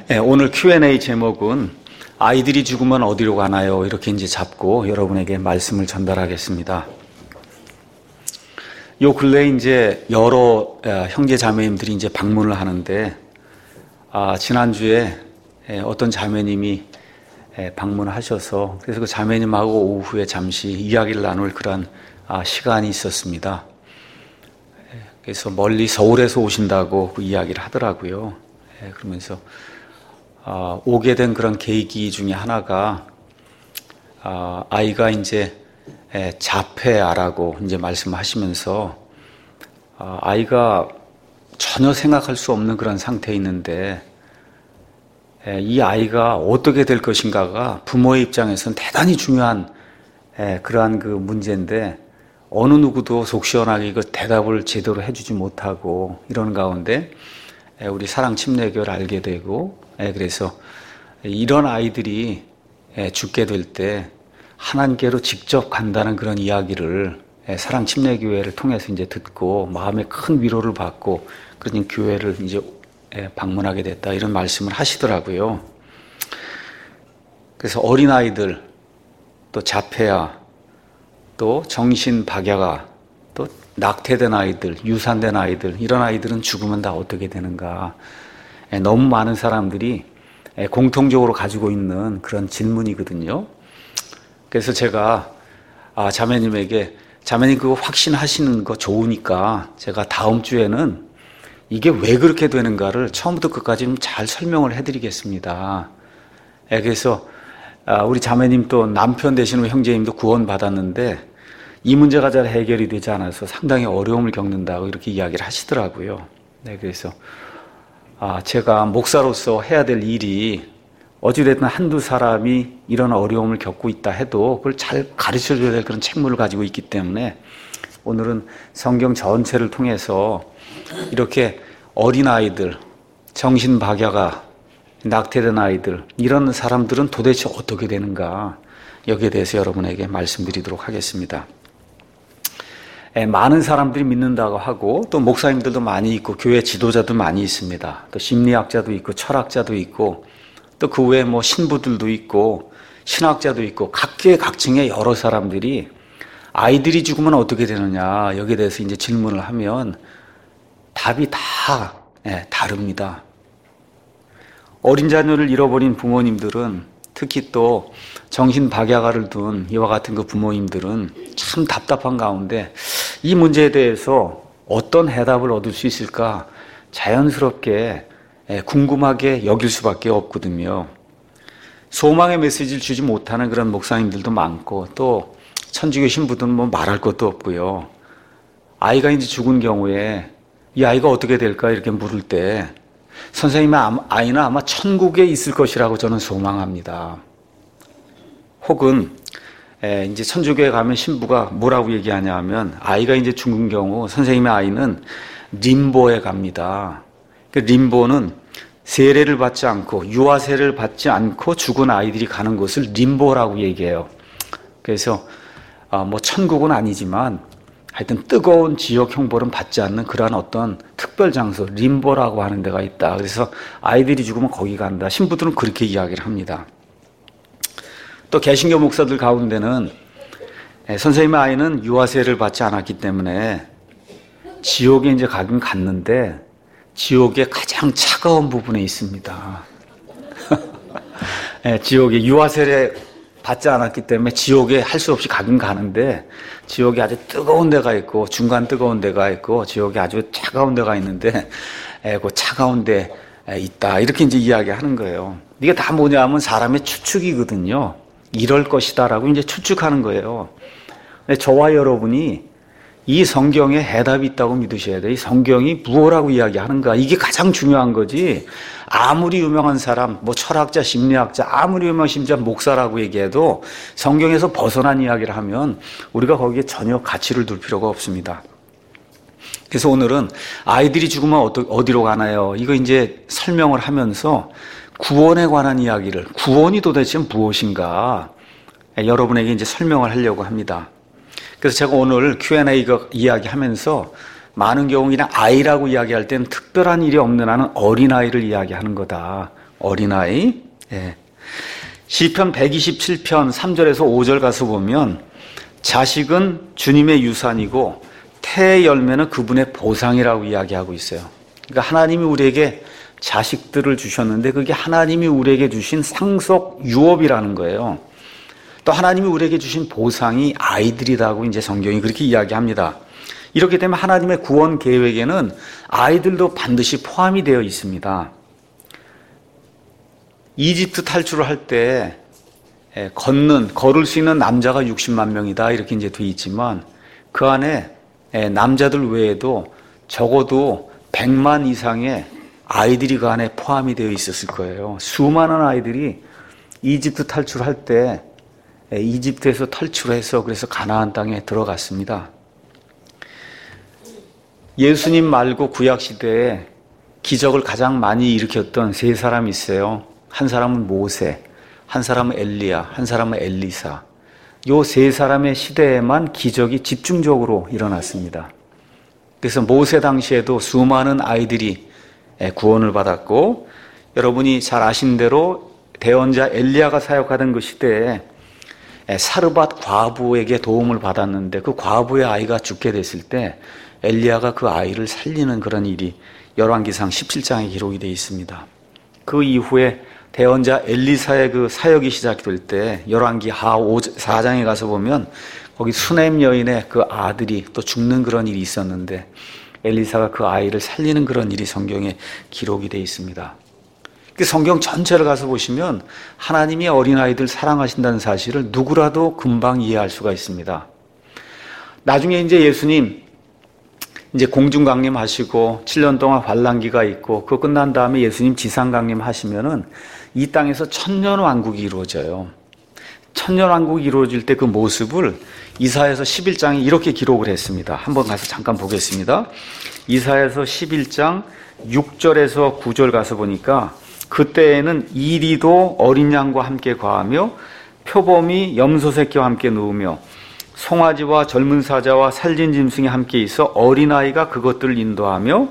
오늘 Q&A 제목은 아이들이 죽으면 어디로 가나요? 이렇게 이제 잡고 여러분에게 말씀을 전달하겠습니다. 요 근래에 이제 여러 형제 자매님들이 이제 방문을 하는데, 지난주에 어떤 자매님이 방문을 하셔서 그래서 그 자매님하고 오후에 잠시 이야기를 나눌 그런 시간이 있었습니다. 그래서 멀리 서울에서 오신다고 그 이야기를 하더라고요. 그러면서 오게 된 그런 계기 중에 하나가 아이가 이제 자폐아라고 이제 말씀하시면서 아이가 전혀 생각할 수 없는 그런 상태에 있는데 이 아이가 어떻게 될 것인가가 부모의 입장에서는 대단히 중요한 그러한 그 문제인데 어느 누구도 속 시원하게 그 대답을 제대로 해주지 못하고 이런 가운데 우리 사랑 침례교를 알게 되고 그래서 이런 아이들이 죽게 될 때 하나님께로 직접 간다는 그런 이야기를 사랑 침례교회를 통해서 이제 듣고 마음에 큰 위로를 받고 그런 교회를 이제 방문하게 됐다 이런 말씀을 하시더라고요. 그래서 어린아이들 또 자폐아 또 정신박약아 또 낙태된 아이들 유산된 아이들 이런 아이들은 죽으면 다 어떻게 되는가 너무 많은 사람들이 공통적으로 가지고 있는 그런 질문이거든요. 그래서 제가 자매님에게 자매님 그거 확신하시는 거 좋으니까 제가 다음 주에는 이게 왜 그렇게 되는가를 처음부터 끝까지 좀 잘 설명을 해드리겠습니다. 그래서 우리 자매님 또 남편 되시는 형제님도 구원 받았는데 이 문제가 잘 해결이 되지 않아서 상당히 어려움을 겪는다고 이렇게 이야기를 하시더라고요. 그래서 제가 목사로서 해야 될 일이 어찌됐든 한두 사람이 이런 어려움을 겪고 있다 해도 그걸 잘 가르쳐줘야 될 그런 책무를 가지고 있기 때문에 오늘은 성경 전체를 통해서 이렇게 어린아이들, 정신박약아, 낙태된 아이들 이런 사람들은 도대체 어떻게 되는가 여기에 대해서 여러분에게 말씀드리도록 하겠습니다. 많은 사람들이 믿는다고 하고 또 목사님들도 많이 있고 교회 지도자도 많이 있습니다. 또 심리학자도 있고 철학자도 있고 또 그 외에 뭐 신부들도 있고 신학자도 있고 각계각층의 여러 사람들이 아이들이 죽으면 어떻게 되느냐 여기에 대해서 이제 질문을 하면 답이 다 다릅니다. 어린 자녀를 잃어버린 부모님들은 특히 또 정신박약아를 둔 이와 같은 그 부모님들은 참 답답한 가운데 이 문제에 대해서 어떤 해답을 얻을 수 있을까 자연스럽게 궁금하게 여길 수밖에 없거든요. 소망의 메시지를 주지 못하는 그런 목사님들도 많고 또 천주교 신부들은 뭐 말할 것도 없고요. 아이가 이제 죽은 경우에 이 아이가 어떻게 될까 이렇게 물을 때 선생님의 아이는 아마 천국에 있을 것이라고 저는 소망합니다. 혹은 이제 천주교에 가면 신부가 뭐라고 얘기하냐 하면 아이가 이제 죽은 경우 선생님의 아이는 림보에 갑니다. 그 림보는 세례를 받지 않고 유아세를 받지 않고 죽은 아이들이 가는 곳을 림보라고 얘기해요. 그래서 뭐 천국은 아니지만 하여튼 뜨거운 지옥 형벌은 받지 않는 그러한 어떤 특별 장소 림보라고 하는 데가 있다. 그래서 아이들이 죽으면 거기 간다. 신부들은 그렇게 이야기를 합니다. 또 개신교 목사들 가운데는 선생님의 아이는 유아세를 받지 않았기 때문에 지옥에 이제 가긴 갔는데 지옥의 가장 차가운 부분에 있습니다. 지옥에 유아세를 받지 않았기 때문에 지옥에 할 수 없이 가긴 가는데 지옥에 아주 뜨거운 데가 있고 중간 뜨거운 데가 있고 지옥에 아주 차가운 데가 있는데 그 차가운 데 있다 이렇게 이제 이야기하는 거예요. 이게 다 뭐냐면 사람의 추측이거든요. 이럴 것이다라고 이제 추측하는 거예요. 근데 저와 여러분이 이 성경에 해답이 있다고 믿으셔야 돼요. 이 성경이 무엇라고 이야기하는가 이게 가장 중요한 거지. 아무리 유명한 사람, 뭐 철학자, 심리학자, 아무리 유명한 심지어 목사라고 얘기해도 성경에서 벗어난 이야기를 하면 우리가 거기에 전혀 가치를 둘 필요가 없습니다. 그래서 오늘은 아이들이 죽으면 어디로 가나요? 이거 이제 설명을 하면서 구원에 관한 이야기를 구원이 도대체 무엇인가 여러분에게 이제 설명을 하려고 합니다. 그래서 제가 오늘 Q&A 이야기하면서 많은 경우 그냥 아이라고 이야기할 때는 특별한 일이 없는 한은 어린아이를 이야기하는 거다. 어린아이. 예. 시편 127편 3절에서 5절 가서 보면 자식은 주님의 유산이고 태의 열매는 그분의 보상이라고 이야기하고 있어요. 그러니까 하나님이 우리에게 자식들을 주셨는데 그게 하나님이 우리에게 주신 상속 유업이라는 거예요. 또 하나님이 우리에게 주신 보상이 아이들이라고 이제 성경이 그렇게 이야기합니다. 이렇게 되면 하나님의 구원 계획에는 아이들도 반드시 포함이 되어 있습니다. 이집트 탈출을 할 때 걸을 수 있는 남자가 60만 명이다 이렇게 이제 돼 있지만 그 안에 남자들 외에도 적어도 100만 이상의 아이들이 그 안에 포함이 되어 있었을 거예요. 수많은 아이들이 이집트 탈출할 때 이집트에서 탈출해서 그래서 가나안 땅에 들어갔습니다. 예수님 말고 구약 시대에 기적을 가장 많이 일으켰던 세 사람이 있어요. 한 사람은 모세, 한 사람은 엘리야, 한 사람은 엘리사. 요 세 사람의 시대에만 기적이 집중적으로 일어났습니다. 그래서 모세 당시에도 수많은 아이들이 구원을 받았고, 여러분이 잘 아신 대로 대언자 엘리야가 사역하던 그 시대에 사르밧 과부에게 도움을 받았는데 그 과부의 아이가 죽게 됐을 때 엘리야가 그 아이를 살리는 그런 일이 열왕기상 17장에 기록이 되어 있습니다. 그 이후에 대언자 엘리사의 그 사역이 시작될 때 열왕기 하 4장에 가서 보면 거기 수넴 여인의 그 아들이 또 죽는 그런 일이 있었는데 엘리사가 그 아이를 살리는 그런 일이 성경에 기록이 되어 있습니다. 그 성경 전체를 가서 보시면 하나님이 어린아이들 사랑하신다는 사실을 누구라도 금방 이해할 수가 있습니다. 나중에 이제 예수님 이제 공중강림 하시고 7년 동안 환란기가 있고 그거 끝난 다음에 예수님 지상강림 하시면은 이 땅에서 천년왕국이 이루어져요. 천년왕국이 이루어질 때 그 모습을 이사야서 11장에 이렇게 기록을 했습니다. 한번 가서 잠깐 보겠습니다. 이사야서 11장 6절에서 9절 가서 보니까 그때에는 이리도 어린 양과 함께 거하며 표범이 염소 새끼와 함께 누우며 송아지와 젊은 사자와 살진 짐승이 함께 있어 어린아이가 그것들을 인도하며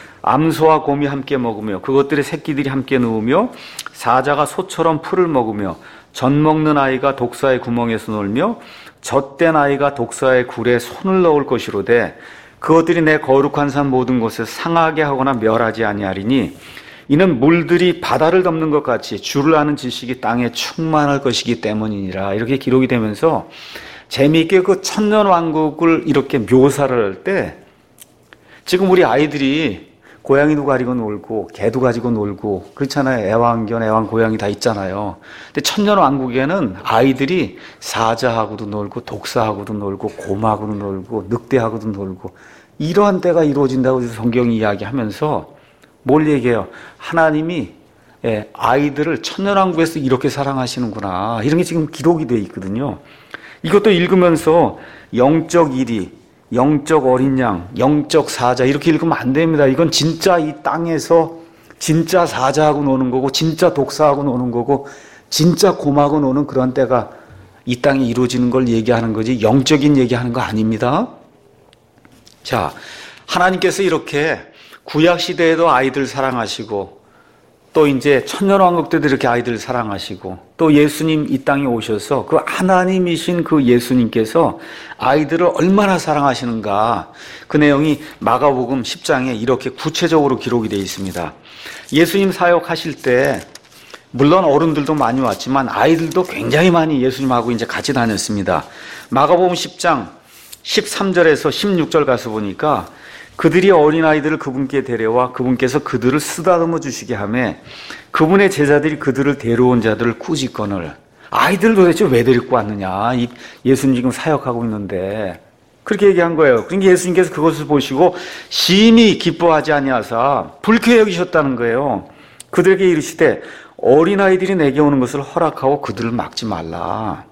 암소와 곰이 함께 먹으며 그것들의 새끼들이 함께 누우며 사자가 소처럼 풀을 먹으며 젖 먹는 아이가 독사의 구멍에서 놀며 젖된 아이가 독사의 굴에 손을 넣을 것이로되 그것들이 내 거룩한 산 모든 곳에 상하게 하거나 멸하지 아니하리니 이는 물들이 바다를 덮는 것 같이 주를 아는 지식이 땅에 충만할 것이기 때문이니라. 이렇게 기록이 되면서 재미있게 그 천년왕국을 이렇게 묘사를 할 때 지금 우리 아이들이 고양이도 가지고 놀고 개도 가지고 놀고 그렇잖아요. 애완견, 애완고양이 다 있잖아요. 근데 천년왕국에는 아이들이 사자하고도 놀고 독사하고도 놀고 곰하고도 놀고 늑대하고도 놀고 이러한 때가 이루어진다고 성경이 이야기하면서 뭘 얘기해요? 하나님이 아이들을 천년왕국에서 이렇게 사랑하시는구나. 이런 게 지금 기록이 되어 있거든요. 이것도 읽으면서 영적 일이, 영적 어린 양, 영적 사자 이렇게 읽으면 안 됩니다. 이건 진짜 이 땅에서 진짜 사자하고 노는 거고 진짜 독사하고 노는 거고 진짜 곰하고 노는 그런 때가 이 땅에 이루어지는 걸 얘기하는 거지 영적인 얘기하는 거 아닙니다. 자, 하나님께서 이렇게 구약 시대에도 아이들 사랑하시고 또 이제 천년왕국 때도 이렇게 아이들 사랑하시고 또 예수님 이 땅에 오셔서 그 하나님이신 그 예수님께서 아이들을 얼마나 사랑하시는가 그 내용이 마가복음 10장에 이렇게 구체적으로 기록이 되어 있습니다. 예수님 사역하실 때 물론 어른들도 많이 왔지만 아이들도 굉장히 많이 예수님하고 이제 같이 다녔습니다. 마가복음 10장 13절에서 16절 가서 보니까 그들이 어린아이들을 그분께 데려와 그분께서 그들을 쓰다듬어 주시게 하며 그분의 제자들이 그들을 데려온 자들을 꾸짖거늘 아이들을 도대체 왜 데리고 왔느냐 예수님 지금 사역하고 있는데 그렇게 얘기한 거예요. 그러니까 예수님께서 그것을 보시고 심히 기뻐하지 아니하사 불쾌히 여기셨다는 거예요. 그들에게 이르시되 어린아이들이 내게 오는 것을 허락하고 그들을 막지 말라.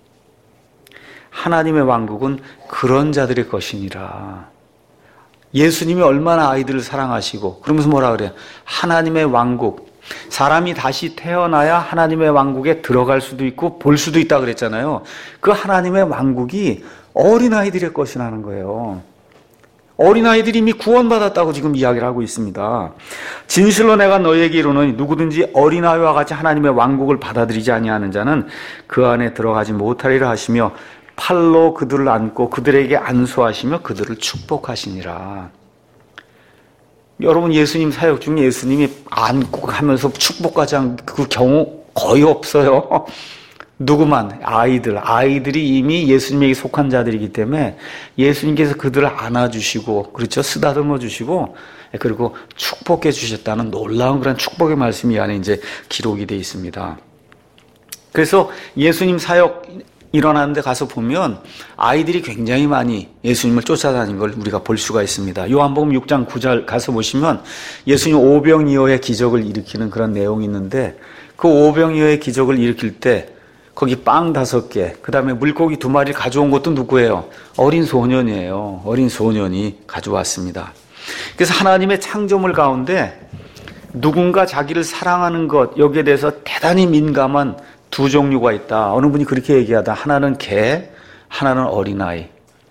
하나님의 왕국은 그런 자들의 것이니라. 예수님이 얼마나 아이들을 사랑하시고 그러면서 뭐라 그래요? 하나님의 왕국. 사람이 다시 태어나야 하나님의 왕국에 들어갈 수도 있고 볼 수도 있다 그랬잖아요. 그 하나님의 왕국이 어린아이들의 것이라는 거예요. 어린아이들이 이미 구원받았다고 지금 이야기를 하고 있습니다. 진실로 내가 너희에게 이르노니 누구든지 어린아이와 같이 하나님의 왕국을 받아들이지 아니하는 자는 그 안에 들어가지 못하리라 하시며 팔로 그들을 안고 그들에게 안수하시며 그들을 축복하시니라. 여러분, 예수님 사역 중에 예수님이 안고 가면서 축복하지 않은 그 경우 거의 없어요. 누구만? 아이들이 이미 예수님에게 속한 자들이기 때문에 예수님께서 그들을 안아주시고, 그렇죠? 쓰다듬어 주시고, 그리고 축복해 주셨다는 놀라운 그런 축복의 말씀이 이 안에 이제 기록이 되어 있습니다. 그래서 예수님 사역 일어나는데 가서 보면 아이들이 굉장히 많이 예수님을 쫓아다니는 걸 우리가 볼 수가 있습니다. 요한복음 6장 9절 가서 보시면 예수님 오병이어의 기적을 일으키는 그런 내용이 있는데, 그 오병이어의 기적을 일으킬 때 거기 빵 5개, 그 다음에 물고기 2마리를 가져온 것도 누구예요? 어린 소년이에요. 어린 소년이 가져왔습니다. 그래서 하나님의 창조물 가운데 누군가 자기를 사랑하는 것, 여기에 대해서 대단히 민감한 두 종류가 있다. 어느 분이 그렇게 얘기하다. 하나는 개, 하나는 어린아이.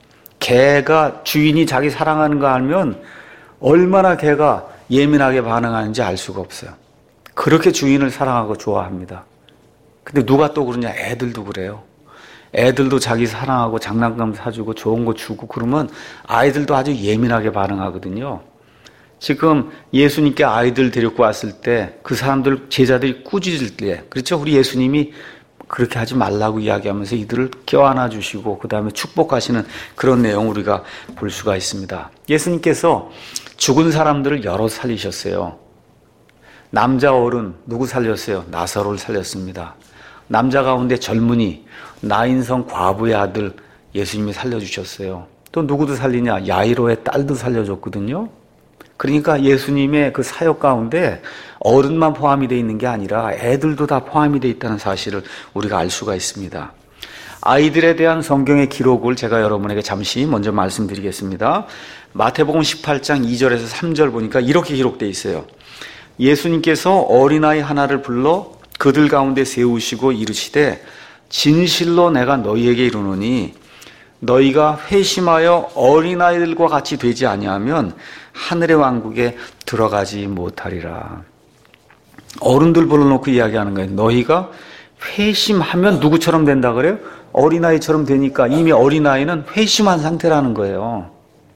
개가 주인이 자기 사랑하는 거 알면 얼마나 개가 예민하게 반응하는지 알 수가 없어요. 그렇게 주인을 사랑하고 좋아합니다. 근데 누가 또 그러냐? 애들도 그래요. 애들도 자기 사랑하고 장난감 사주고 좋은 거 주고 그러면 아이들도 아주 예민하게 반응하거든요. 지금 예수님께 아이들 데리고 왔을 때 그 사람들, 제자들이 꾸짖을 때, 그렇죠? 우리 예수님이 그렇게 하지 말라고 이야기하면서 이들을 껴안아 주시고 그 다음에 축복하시는 그런 내용 우리가 볼 수가 있습니다. 예수님께서 죽은 사람들을 여러 살리셨어요. 남자 어른 누구 살렸어요? 나사로를 살렸습니다. 남자 가운데 젊은이, 나인성 과부의 아들 예수님이 살려주셨어요. 또 누구도 살리냐? 야이로의 딸도 살려줬거든요. 그러니까 예수님의 그 사역 가운데 어른만 포함이 되어 있는 게 아니라 애들도 다 포함이 되어 있다는 사실을 우리가 알 수가 있습니다. 아이들에 대한 성경의 기록을 제가 여러분에게 잠시 먼저 말씀드리겠습니다. 마태복음 18장 2절에서 3절 보니까 이렇게 기록되어 있어요. 예수님께서 어린아이 하나를 불러 그들 가운데 세우시고 이르시되 진실로 내가 너희에게 이르노니 너희가 회심하여 어린아이들과 같이 되지 아니하면 하늘의 왕국에 들어가지 못하리라. 어른들 불러놓고 이야기하는 거예요. 너희가 회심하면 누구처럼 된다 그래요? 어린아이처럼 되니까 이미 어린아이는 회심한 상태라는 거예요.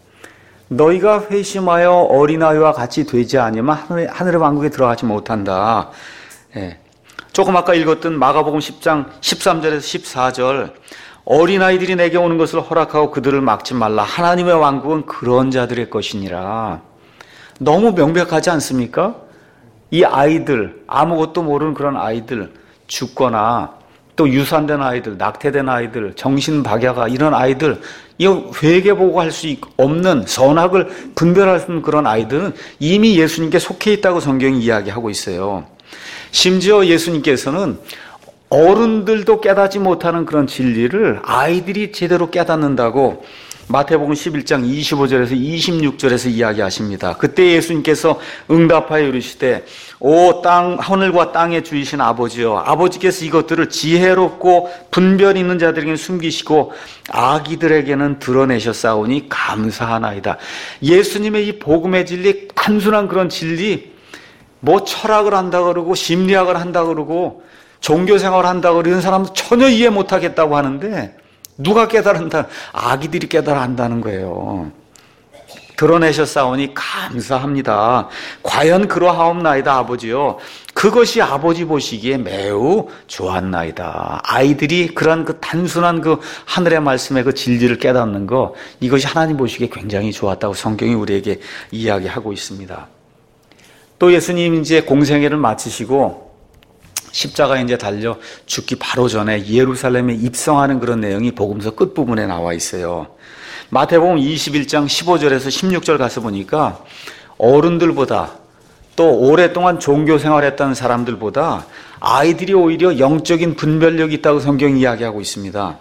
너희가 회심하여 어린아이와 같이 되지 아니면 하늘의 왕국에 들어가지 못한다. 예. 조금 아까 읽었던 마가복음 10장 13절에서 14절 어린아이들이 내게 오는 것을 허락하고 그들을 막지 말라. 하나님의 왕국은 그런 자들의 것이니라. 너무 명백하지 않습니까? 이 아이들, 아무것도 모르는 그런 아이들, 죽거나 또 유산된 아이들, 낙태된 아이들, 정신박야가 이런 아이들, 이거 회개보고 할 수 없는 선악을 분별할 수 없는 그런 아이들은 이미 예수님께 속해 있다고 성경이 이야기하고 있어요. 심지어 예수님께서는 어른들도 깨닫지 못하는 그런 진리를 아이들이 제대로 깨닫는다고 마태복음 11장 25절에서 26절에서 이야기하십니다. 그때 예수님께서 응답하여 이르시되 오 땅 하늘과 땅의 주이신 아버지여 아버지께서 이것들을 지혜롭고 분별 있는 자들에게는 숨기시고 아기들에게는 드러내셨사오니 감사하나이다. 예수님의 이 복음의 진리, 단순한 그런 진리, 뭐 철학을 한다 그러고 심리학을 한다 그러고 종교생활을 한다 그러고 이런 사람은 전혀 이해 못하겠다고 하는데 누가 깨달은다? 아기들이 깨달아 한다는 거예요. 드러내셨사오니 감사합니다. 과연 그러하옵나이다 아버지요. 그것이 아버지 보시기에 매우 좋았나이다. 아이들이 그런 그 단순한 그 하늘의 말씀의 그 진리를 깨닫는 거, 이것이 하나님 보시기에 굉장히 좋았다고 성경이 우리에게 이야기하고 있습니다. 또 예수님 이제 공생애를 마치시고 십자가에 이제 달려 죽기 바로 전에 예루살렘에 입성하는 그런 내용이 복음서 끝부분에 나와 있어요. 마태복음 21장 15절에서 16절 가서 보니까 어른들보다 또 오랫동안 종교 생활했던 사람들보다 아이들이 오히려 영적인 분별력이 있다고 성경이 이야기하고 있습니다.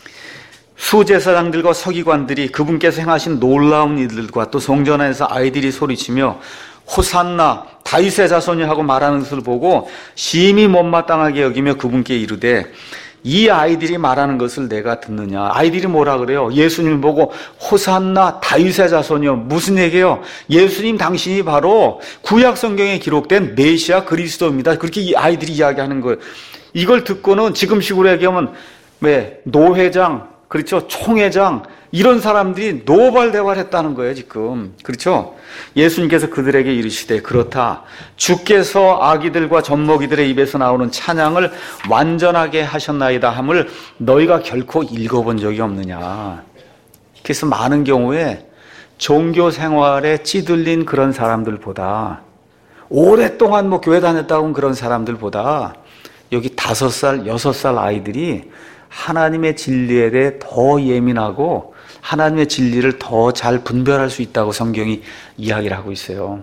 수제사장들과 서기관들이 그분께서 행하신 놀라운 일들과 또 성전 안에서 아이들이 소리치며 호산나 다윗의 자손이 하고 말하는 것을 보고 심히 못마땅하게 여기며 그분께 이르되 이 아이들이 말하는 것을 내가 듣느냐. 아이들이 뭐라 그래요? 예수님 보고 호산나 다윗의 자손이요. 무슨 얘기예요? 예수님 당신이 바로 구약 성경에 기록된 메시아 그리스도입니다. 그렇게 이 아이들이 이야기하는 거예요. 이걸 듣고는 지금식으로 얘기하면 왜 노회장, 그렇죠? 총회장 이런 사람들이 노발대발했다는 거예요, 지금. 그렇죠? 예수님께서 그들에게 이르시되 그렇다. 주께서 아기들과 젖먹이들의 입에서 나오는 찬양을 완전하게 하셨나이다 함을 너희가 결코 읽어본 적이 없느냐. 그래서 많은 경우에 종교 생활에 찌들린 그런 사람들보다 오랫동안 뭐 교회 다녔다 온 그런 사람들보다 여기 5살, 6살 아이들이 하나님의 진리에 대해 더 예민하고 하나님의 진리를 더 잘 분별할 수 있다고 성경이 이야기를 하고 있어요.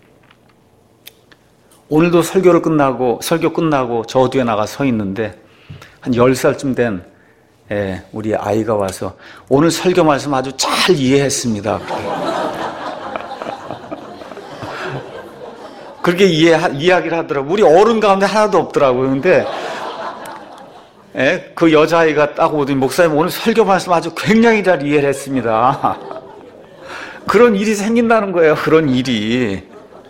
오늘도 설교 끝나고 저 뒤에 나가 서 있는데 한 10살쯤 된 우리 아이가 와서 오늘 설교 말씀 아주 잘 이해했습니다. 그렇게 이야기를 하더라고요. 우리 어른 가운데 하나도 없더라고요. 근데 그 여자아이가 딱 오더니 목사님 오늘 설교 말씀 아주 굉장히 잘 이해를 했습니다. 그런 일이 생긴다는 거예요. 그런 일이.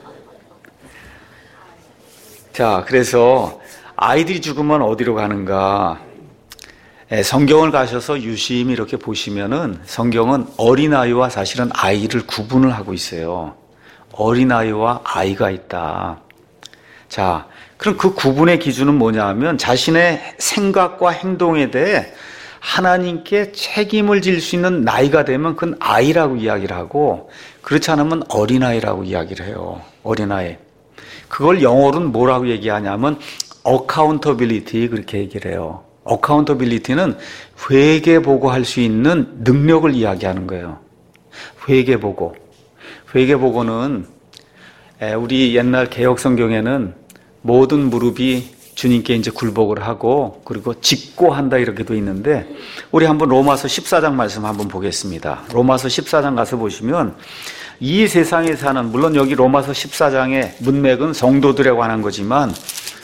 자, 그래서 아이들이 죽으면 어디로 가는가? 성경을 가셔서 유심히 이렇게 보시면은 성경은 어린아이와 사실은 아이를 구분을 하고 있어요. 어린아이와 아이가 있다. 자, 그럼 그 구분의 기준은 뭐냐 하면 자신의 생각과 행동에 대해 하나님께 책임을 질 수 있는 나이가 되면 그건 아이라고 이야기를 하고 그렇지 않으면 어린아이라고 이야기를 해요. 어린아이. 그걸 영어로는 뭐라고 얘기하냐면 accountability 그렇게 얘기를 해요. accountability는 회계보고할 수 있는 능력을 이야기하는 거예요. 회계보고. 회계보고는 우리 옛날 개혁 성경에는 모든 무릎이 주님께 이제 굴복을 하고 그리고 짓고 한다 이렇게 돼 있는데 우리 한번 로마서 14장 말씀 한번 보겠습니다. 로마서 14장 가서 보시면 이 세상에 사는 물론 여기 로마서 14장의 문맥은 성도들에 관한 거지만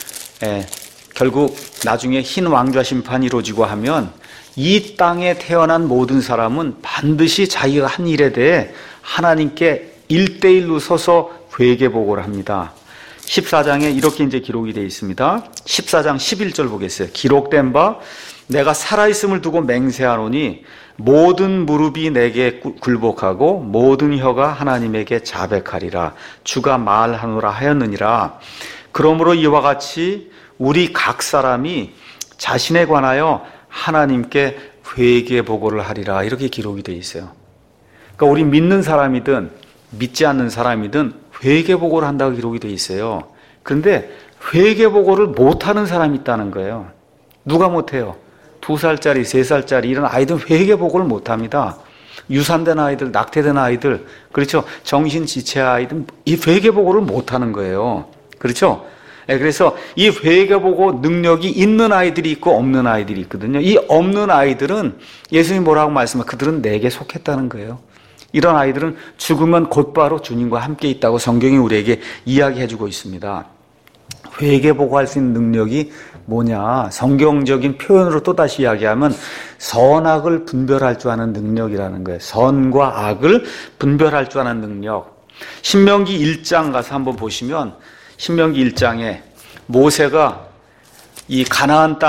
결국 나중에 흰 왕좌 심판이 이루어지고 하면 이 땅에 태어난 모든 사람은 반드시 자기가 한 일에 대해 하나님께 1대1로 서서 회계보고를 합니다. 14장에 이렇게 이제 기록이 되어 있습니다. 14장 11절 보겠어요. 기록된 바 내가 살아있음을 두고 맹세하노니 모든 무릎이 내게 굴복하고 모든 혀가 하나님에게 자백하리라. 주가 말하노라 하였느니라. 그러므로 이와 같이 우리 각 사람이 자신에 관하여 하나님께 회계보고를 하리라. 이렇게 기록이 되어 있어요. 그러니까 우리 믿는 사람이든 믿지 않는 사람이든 회계보고를 한다고 기록이 되어 있어요. 그런데 회계보고를 못하는 사람이 있다는 거예요. 누가 못해요? 2살짜리, 3살짜리 이런 아이들은 회계보고를 못합니다. 유산된 아이들, 낙태된 아이들, 그렇죠? 정신지체 아이들 이 회계보고를 못하는 거예요. 그렇죠? 그래서 이 회계보고 능력이 있는 아이들이 있고 없는 아이들이 있거든요. 이 없는 아이들은 예수님 뭐라고 말씀하세요? 그들은 내게 속했다는 거예요. 이런 아이들은 죽으면 곧바로 주님과 함께 있다고 성경이 우리에게 이야기해주고 있습니다. 회계보고할 수 있는 능력이 뭐냐? 성경적인 표현으로 또다시 이야기하면 선악을 분별할 줄 아는 능력이라는 거예요. 선과 악을 분별할 줄 아는 능력. 신명기 1장 가서 한번 보시면 신명기 1장에 모세가 이 가나안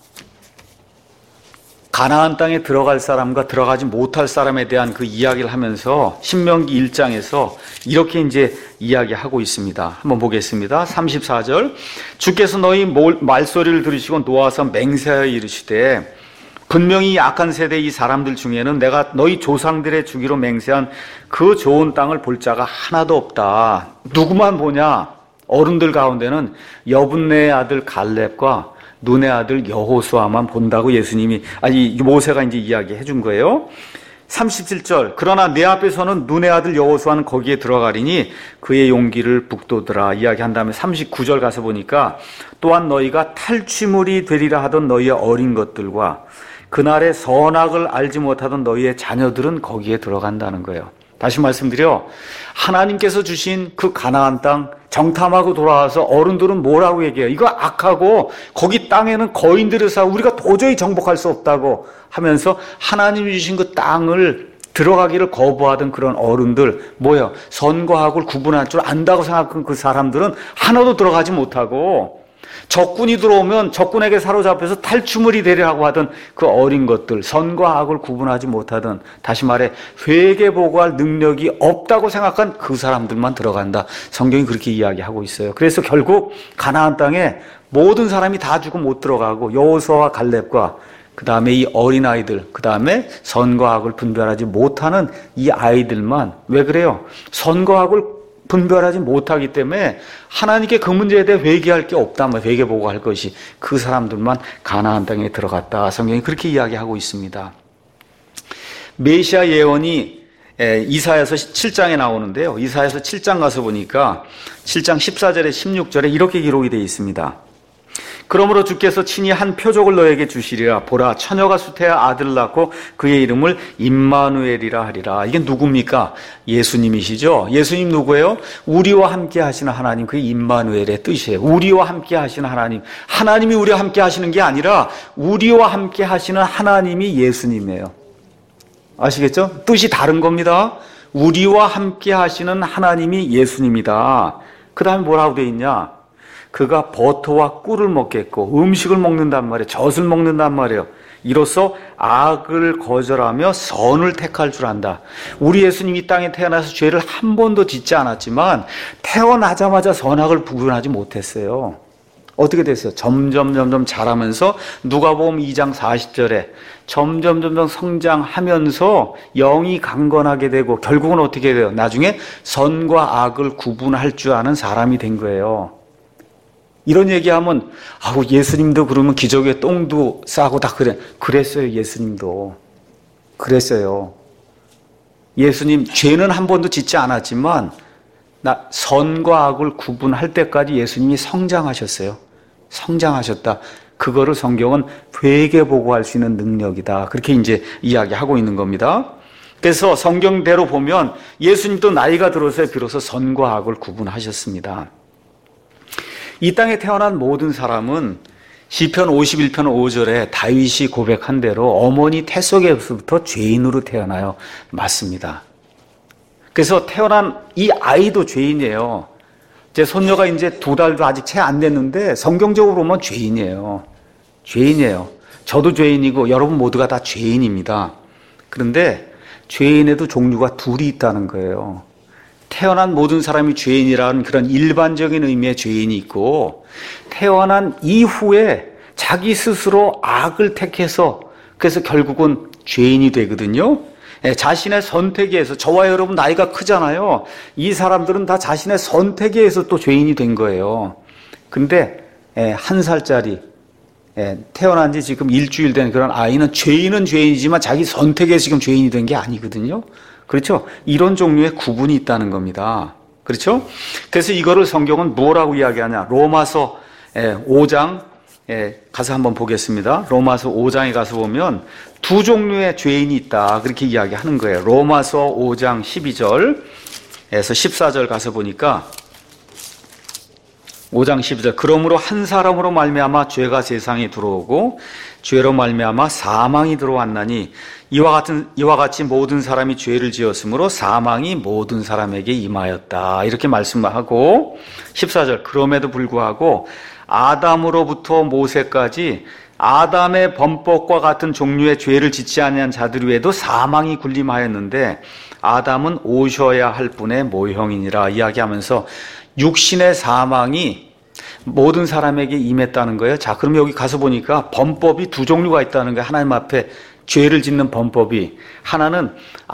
땅에 들어갈 사람과 들어가지 못할 사람에 대한 그 이야기를 하면서 신명기 1장에서 이렇게 이제 이야기하고 있습니다. 한번 보겠습니다. 34절. 주께서 너희 말소리를 들으시고 놓아서 맹세하여 이르시되 분명히 악한 세대 이 사람들 중에는 내가 너희 조상들의 주기로 맹세한 그 좋은 땅을 볼 자가 하나도 없다. 누구만 보냐? 어른들 가운데는 여분네의 아들 갈렙과 눈의 아들 여호수아만 본다고 모세가 이제 이야기해 준 거예요. 37절. 그러나 내 앞에서는 눈의 아들 여호수아는 거기에 들어가리니 그의 용기를 북돋으라 이야기한 다음에 39절 가서 보니까 또한 너희가 탈취물이 되리라 하던 너희의 어린 것들과 그날의 선악을 알지 못하던 너희의 자녀들은 거기에 들어간다는 거예요. 다시 말씀드려, 하나님께서 주신 그 가나안 땅 정탐하고 돌아와서 어른들은 뭐라고 얘기해요? 이거 악하고 거기 땅에는 거인들이 살고 우리가 도저히 정복할 수 없다고 하면서 하나님이 주신 그 땅을 들어가기를 거부하던 그런 어른들, 뭐예요? 선과 악을 구분할 줄 안다고 생각한 그 사람들은 하나도 들어가지 못하고, 적군이 들어오면 적군에게 사로잡혀서 탈주물이 되려고 하던 그 어린 것들, 선과 악을 구분하지 못하던, 다시 말해 회개 보고할 능력이 없다고 생각한 그 사람들만 들어간다. 성경이 그렇게 이야기하고 있어요. 그래서 결국 가나안 땅에 모든 사람이 다 죽고 못 들어가고, 여호수아와 갈렙과 그 다음에 이 어린아이들, 그 다음에 선과 악을 분별하지 못하는 이 아이들만, 왜 그래요? 선과 악을 분별하지 못하기 때문에 하나님께 그 문제에 대해 회개할 게 없다, 회개보고할 것이, 그 사람들만 가나안 땅에 들어갔다. 성경이 그렇게 이야기하고 있습니다. 메시아 예언이 이사야서 7장에 나오는데요. 이사야서 7장 가서 보니까 7장 14절에 16절에 이렇게 기록이 되어 있습니다. 그러므로 주께서 친히 한 표적을 너에게 주시리라. 보라, 처녀가 수태하 아들을 낳고 그의 이름을 임마누엘이라 하리라. 이게 누굽니까? 예수님이시죠. 예수님 누구예요? 우리와 함께 하시는 하나님, 그게 임마누엘의 뜻이에요. 우리와 함께 하시는 하나님. 하나님이 우리와 함께 하시는 게 아니라 우리와 함께 하시는 하나님이 예수님이에요. 아시겠죠? 뜻이 다른 겁니다. 우리와 함께 하시는 하나님이 예수님이다. 그 다음에 뭐라고 되어 있냐? 그가 버터와 꿀을 먹겠고 음식을 먹는단 말이에요. 젖을 먹는단 말이에요. 이로써 악을 거절하며 선을 택할 줄 안다. 우리 예수님이 이 땅에 태어나서 죄를 한 번도 짓지 않았지만 태어나자마자 선악을 구분하지 못했어요. 어떻게 됐어요? 점점 자라면서 누가복음 2장 40절에 점점 성장하면서 영이 강건하게 되고 결국은 어떻게 돼요? 나중에 선과 악을 구분할 줄 아는 사람이 된 거예요. 이런 얘기하면, 예수님도 그러면 기저귀에 똥도 싸고 다 그랬어요. 예수님도 그랬어요. 예수님 죄는 한 번도 짓지 않았지만 선과 악을 구분할 때까지 예수님이 성장하셨어요. 성장하셨다. 그거를 성경은 회개보고할 수 있는 능력이다. 그렇게 이제 이야기하고 있는 겁니다. 그래서 성경대로 보면 예수님도 나이가 들어서 비로소 선과 악을 구분하셨습니다. 이 땅에 태어난 모든 사람은 시편 51편 5절에 다윗이 고백한 대로 어머니 태 속에서부터 죄인으로 태어나요. 맞습니다. 그래서 태어난 이 아이도 죄인이에요. 제 손녀가 이제 2달도 아직 채 안 됐는데 성경적으로 보면 죄인이에요. 죄인이에요. 저도 죄인이고 여러분 모두가 다 죄인입니다. 그런데 죄인에도 종류가 둘이 있다는 거예요. 태어난 모든 사람이 죄인이라는 그런 일반적인 의미의 죄인이 있고, 태어난 이후에 자기 스스로 악을 택해서 그래서 결국은 죄인이 되거든요. 자신의 선택에 의해서, 저와 여러분 나이가 크잖아요. 이 사람들은 다 자신의 선택에 의해서 또 죄인이 된 거예요. 근데 1살짜리 태어난 지 지금 일주일 된 그런 아이는 죄인은 죄인이지만 자기 선택에 지금 죄인이 된 게 아니거든요. 그렇죠? 이런 종류의 구분이 있다는 겁니다. 그렇죠? 그래서 이거를 성경은 뭐라고 이야기하냐? 로마서 5장 가서 한번 보겠습니다. 로마서 5장에 가서 보면 두 종류의 죄인이 있다. 그렇게 이야기하는 거예요. 로마서 5장 12절에서 14절 가서 보니까 5장 12절 그러므로 한 사람으로 말미암아 죄가 세상에 들어오고 죄로 말미암아 사망이 들어왔나니 이와 같이 모든 사람이 죄를 지었으므로 사망이 모든 사람에게 임하였다. 이렇게 말씀하고 14절 그럼에도 불구하고 아담으로부터 모세까지 아담의 범법과 같은 종류의 죄를 짓지 아니한 자들 외에도 사망이 군림하였는데 아담은 오셔야 할 분의 모형이니라 이야기하면서 육신의 사망이 모든 사람에게 임했다는 거예요. 자, 그럼 여기 가서 보니까 범법이 두 종류가 있다는 거예요. 하나님 앞에 죄를 짓는 범법이. 하나는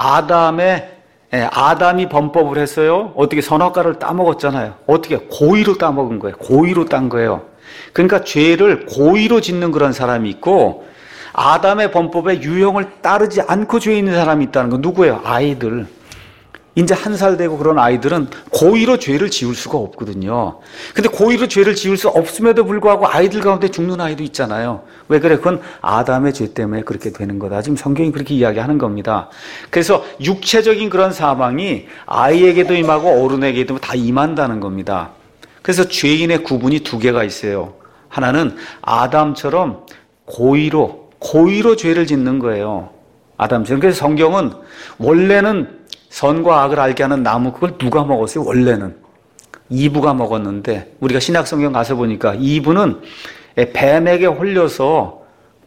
아담이 범법을 했어요. 어떻게 선악과를 따먹었잖아요. 어떻게? 고의로 따먹은 거예요. 고의로 딴 거예요. 그러니까 죄를 고의로 짓는 그런 사람이 있고 아담의 범법의 유형을 따르지 않고 죄 있는 사람이 있다는 거. 누구예요? 아이들. 이제 1살 되고 그런 아이들은 고의로 죄를 지을 수가 없거든요. 근데 고의로 죄를 지을 수 없음에도 불구하고 아이들 가운데 죽는 아이도 있잖아요. 왜 그래? 그건 아담의 죄 때문에 그렇게 되는 거다. 지금 성경이 그렇게 이야기하는 겁니다. 그래서 육체적인 그런 사망이 아이에게도 임하고 어른에게도 다 임한다는 겁니다. 그래서 죄인의 구분이 두 개가 있어요. 하나는 아담처럼 고의로 죄를 짓는 거예요. 아담처럼. 그래서 성경은 원래는 선과 악을 알게 하는 나무, 그걸 누가 먹었어요? 원래는 이브가 먹었는데 우리가 신약성경 가서 보니까 이브는 뱀에게 홀려서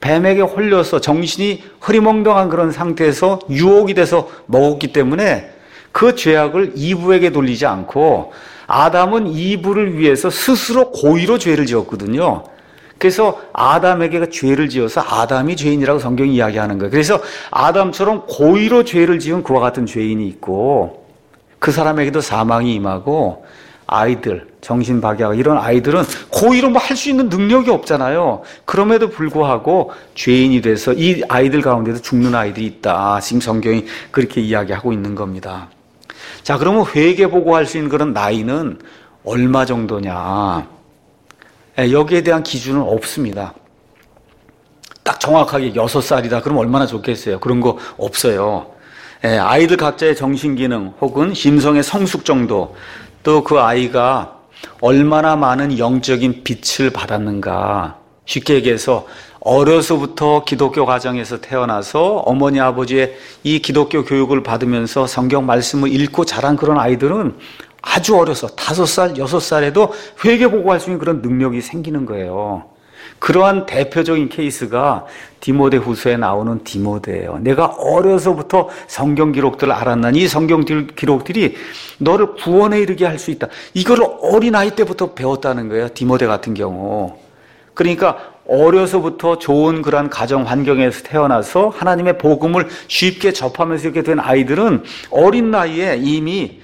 정신이 흐리멍덩한 그런 상태에서 유혹이 돼서 먹었기 때문에 그 죄악을 이브에게 돌리지 않고 아담은 이브를 위해서 스스로 고의로 죄를 지었거든요. 그래서 아담에게 죄를 지어서 아담이 죄인이라고 성경이 이야기하는 거예요. 그래서 아담처럼 고의로 죄를 지은 그와 같은 죄인이 있고 그 사람에게도 사망이 임하고 아이들, 정신박약 이런 아이들은 고의로 뭐 할 수 있는 능력이 없잖아요. 그럼에도 불구하고 죄인이 돼서 이 아이들 가운데도 죽는 아이들이 있다. 지금 성경이 그렇게 이야기하고 있는 겁니다. 자, 그러면 회개보고할 수 있는 그런 나이는 얼마 정도냐? 여기에 대한 기준은 없습니다. 딱 정확하게 6살이다. 그럼 얼마나 좋겠어요. 그런 거 없어요. 아이들 각자의 정신기능 혹은 심성의 성숙 정도, 또 그 아이가 얼마나 많은 영적인 빛을 받았는가. 쉽게 얘기해서 어려서부터 기독교 가정에서 태어나서 어머니 아버지의 이 기독교 교육을 받으면서 성경 말씀을 읽고 자란 그런 아이들은 아주 어려서 5살, 6살에도 회개보고할 수 있는 그런 능력이 생기는 거예요. 그러한 대표적인 케이스가 디모데 후서에 나오는 디모데예요. 내가 어려서부터 성경 기록들을 알았나니 이 성경 기록들이 너를 구원에 이르게 할 수 있다. 이걸 어린아이 때부터 배웠다는 거예요. 디모데 같은 경우. 그러니까 어려서부터 좋은 그런 가정 환경에서 태어나서 하나님의 복음을 쉽게 접하면서 이렇게 된 아이들은 어린 나이에 이미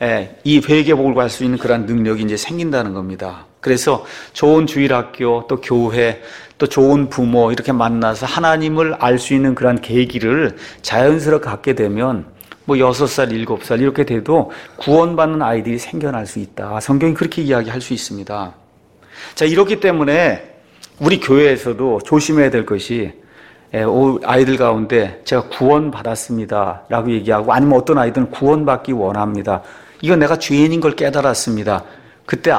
이 회개복을 갈 수 있는 그런 능력이 이제 생긴다는 겁니다. 그래서 좋은 주일학교, 또 교회, 또 좋은 부모 이렇게 만나서 하나님을 알 수 있는 그런 계기를 자연스럽게 갖게 되면 뭐 6살, 7살 이렇게 돼도 구원받는 아이들이 생겨날 수 있다. 성경이 그렇게 이야기할 수 있습니다. 자, 이렇기 때문에 우리 교회에서도 조심해야 될 것이 아이들 가운데 제가 구원받았습니다 라고 얘기하고 아니면 어떤 아이들은 구원받기 원합니다. 이거 내가 죄인인 걸 깨달았습니다. 그때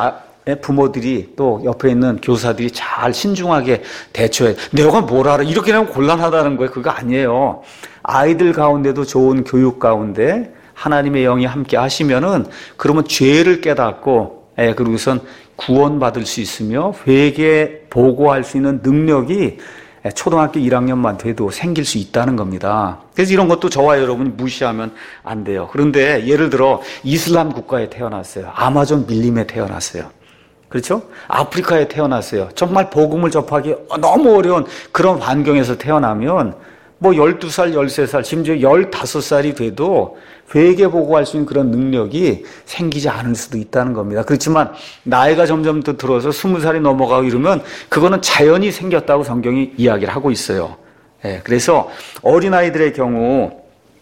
부모들이 또 옆에 있는 교사들이 잘 신중하게 대처해. 내가 뭘 알아? 이렇게 하면 곤란하다는 거예요. 그거 아니에요. 아이들 가운데도 좋은 교육 가운데 하나님의 영이 함께 하시면은 그러면 죄를 깨닫고 그리고선 구원받을 수 있으며 회개 보고할 수 있는 능력이 초등학교 1학년만 돼도 생길 수 있다는 겁니다. 그래서 이런 것도 저와 여러분이 무시하면 안 돼요. 그런데 예를 들어 이슬람 국가에 태어났어요. 아마존 밀림에 태어났어요. 그렇죠? 아프리카에 태어났어요. 정말 복음을 접하기 너무 어려운 그런 환경에서 태어나면 뭐 12살, 13살, 심지어 15살이 돼도 회개보고할 수 있는 그런 능력이 생기지 않을 수도 있다는 겁니다. 그렇지만 나이가 점점 더 들어서 20살이 넘어가고 이러면 그거는 자연히 생겼다고 성경이 이야기를 하고 있어요. 그래서 어린아이들의 경우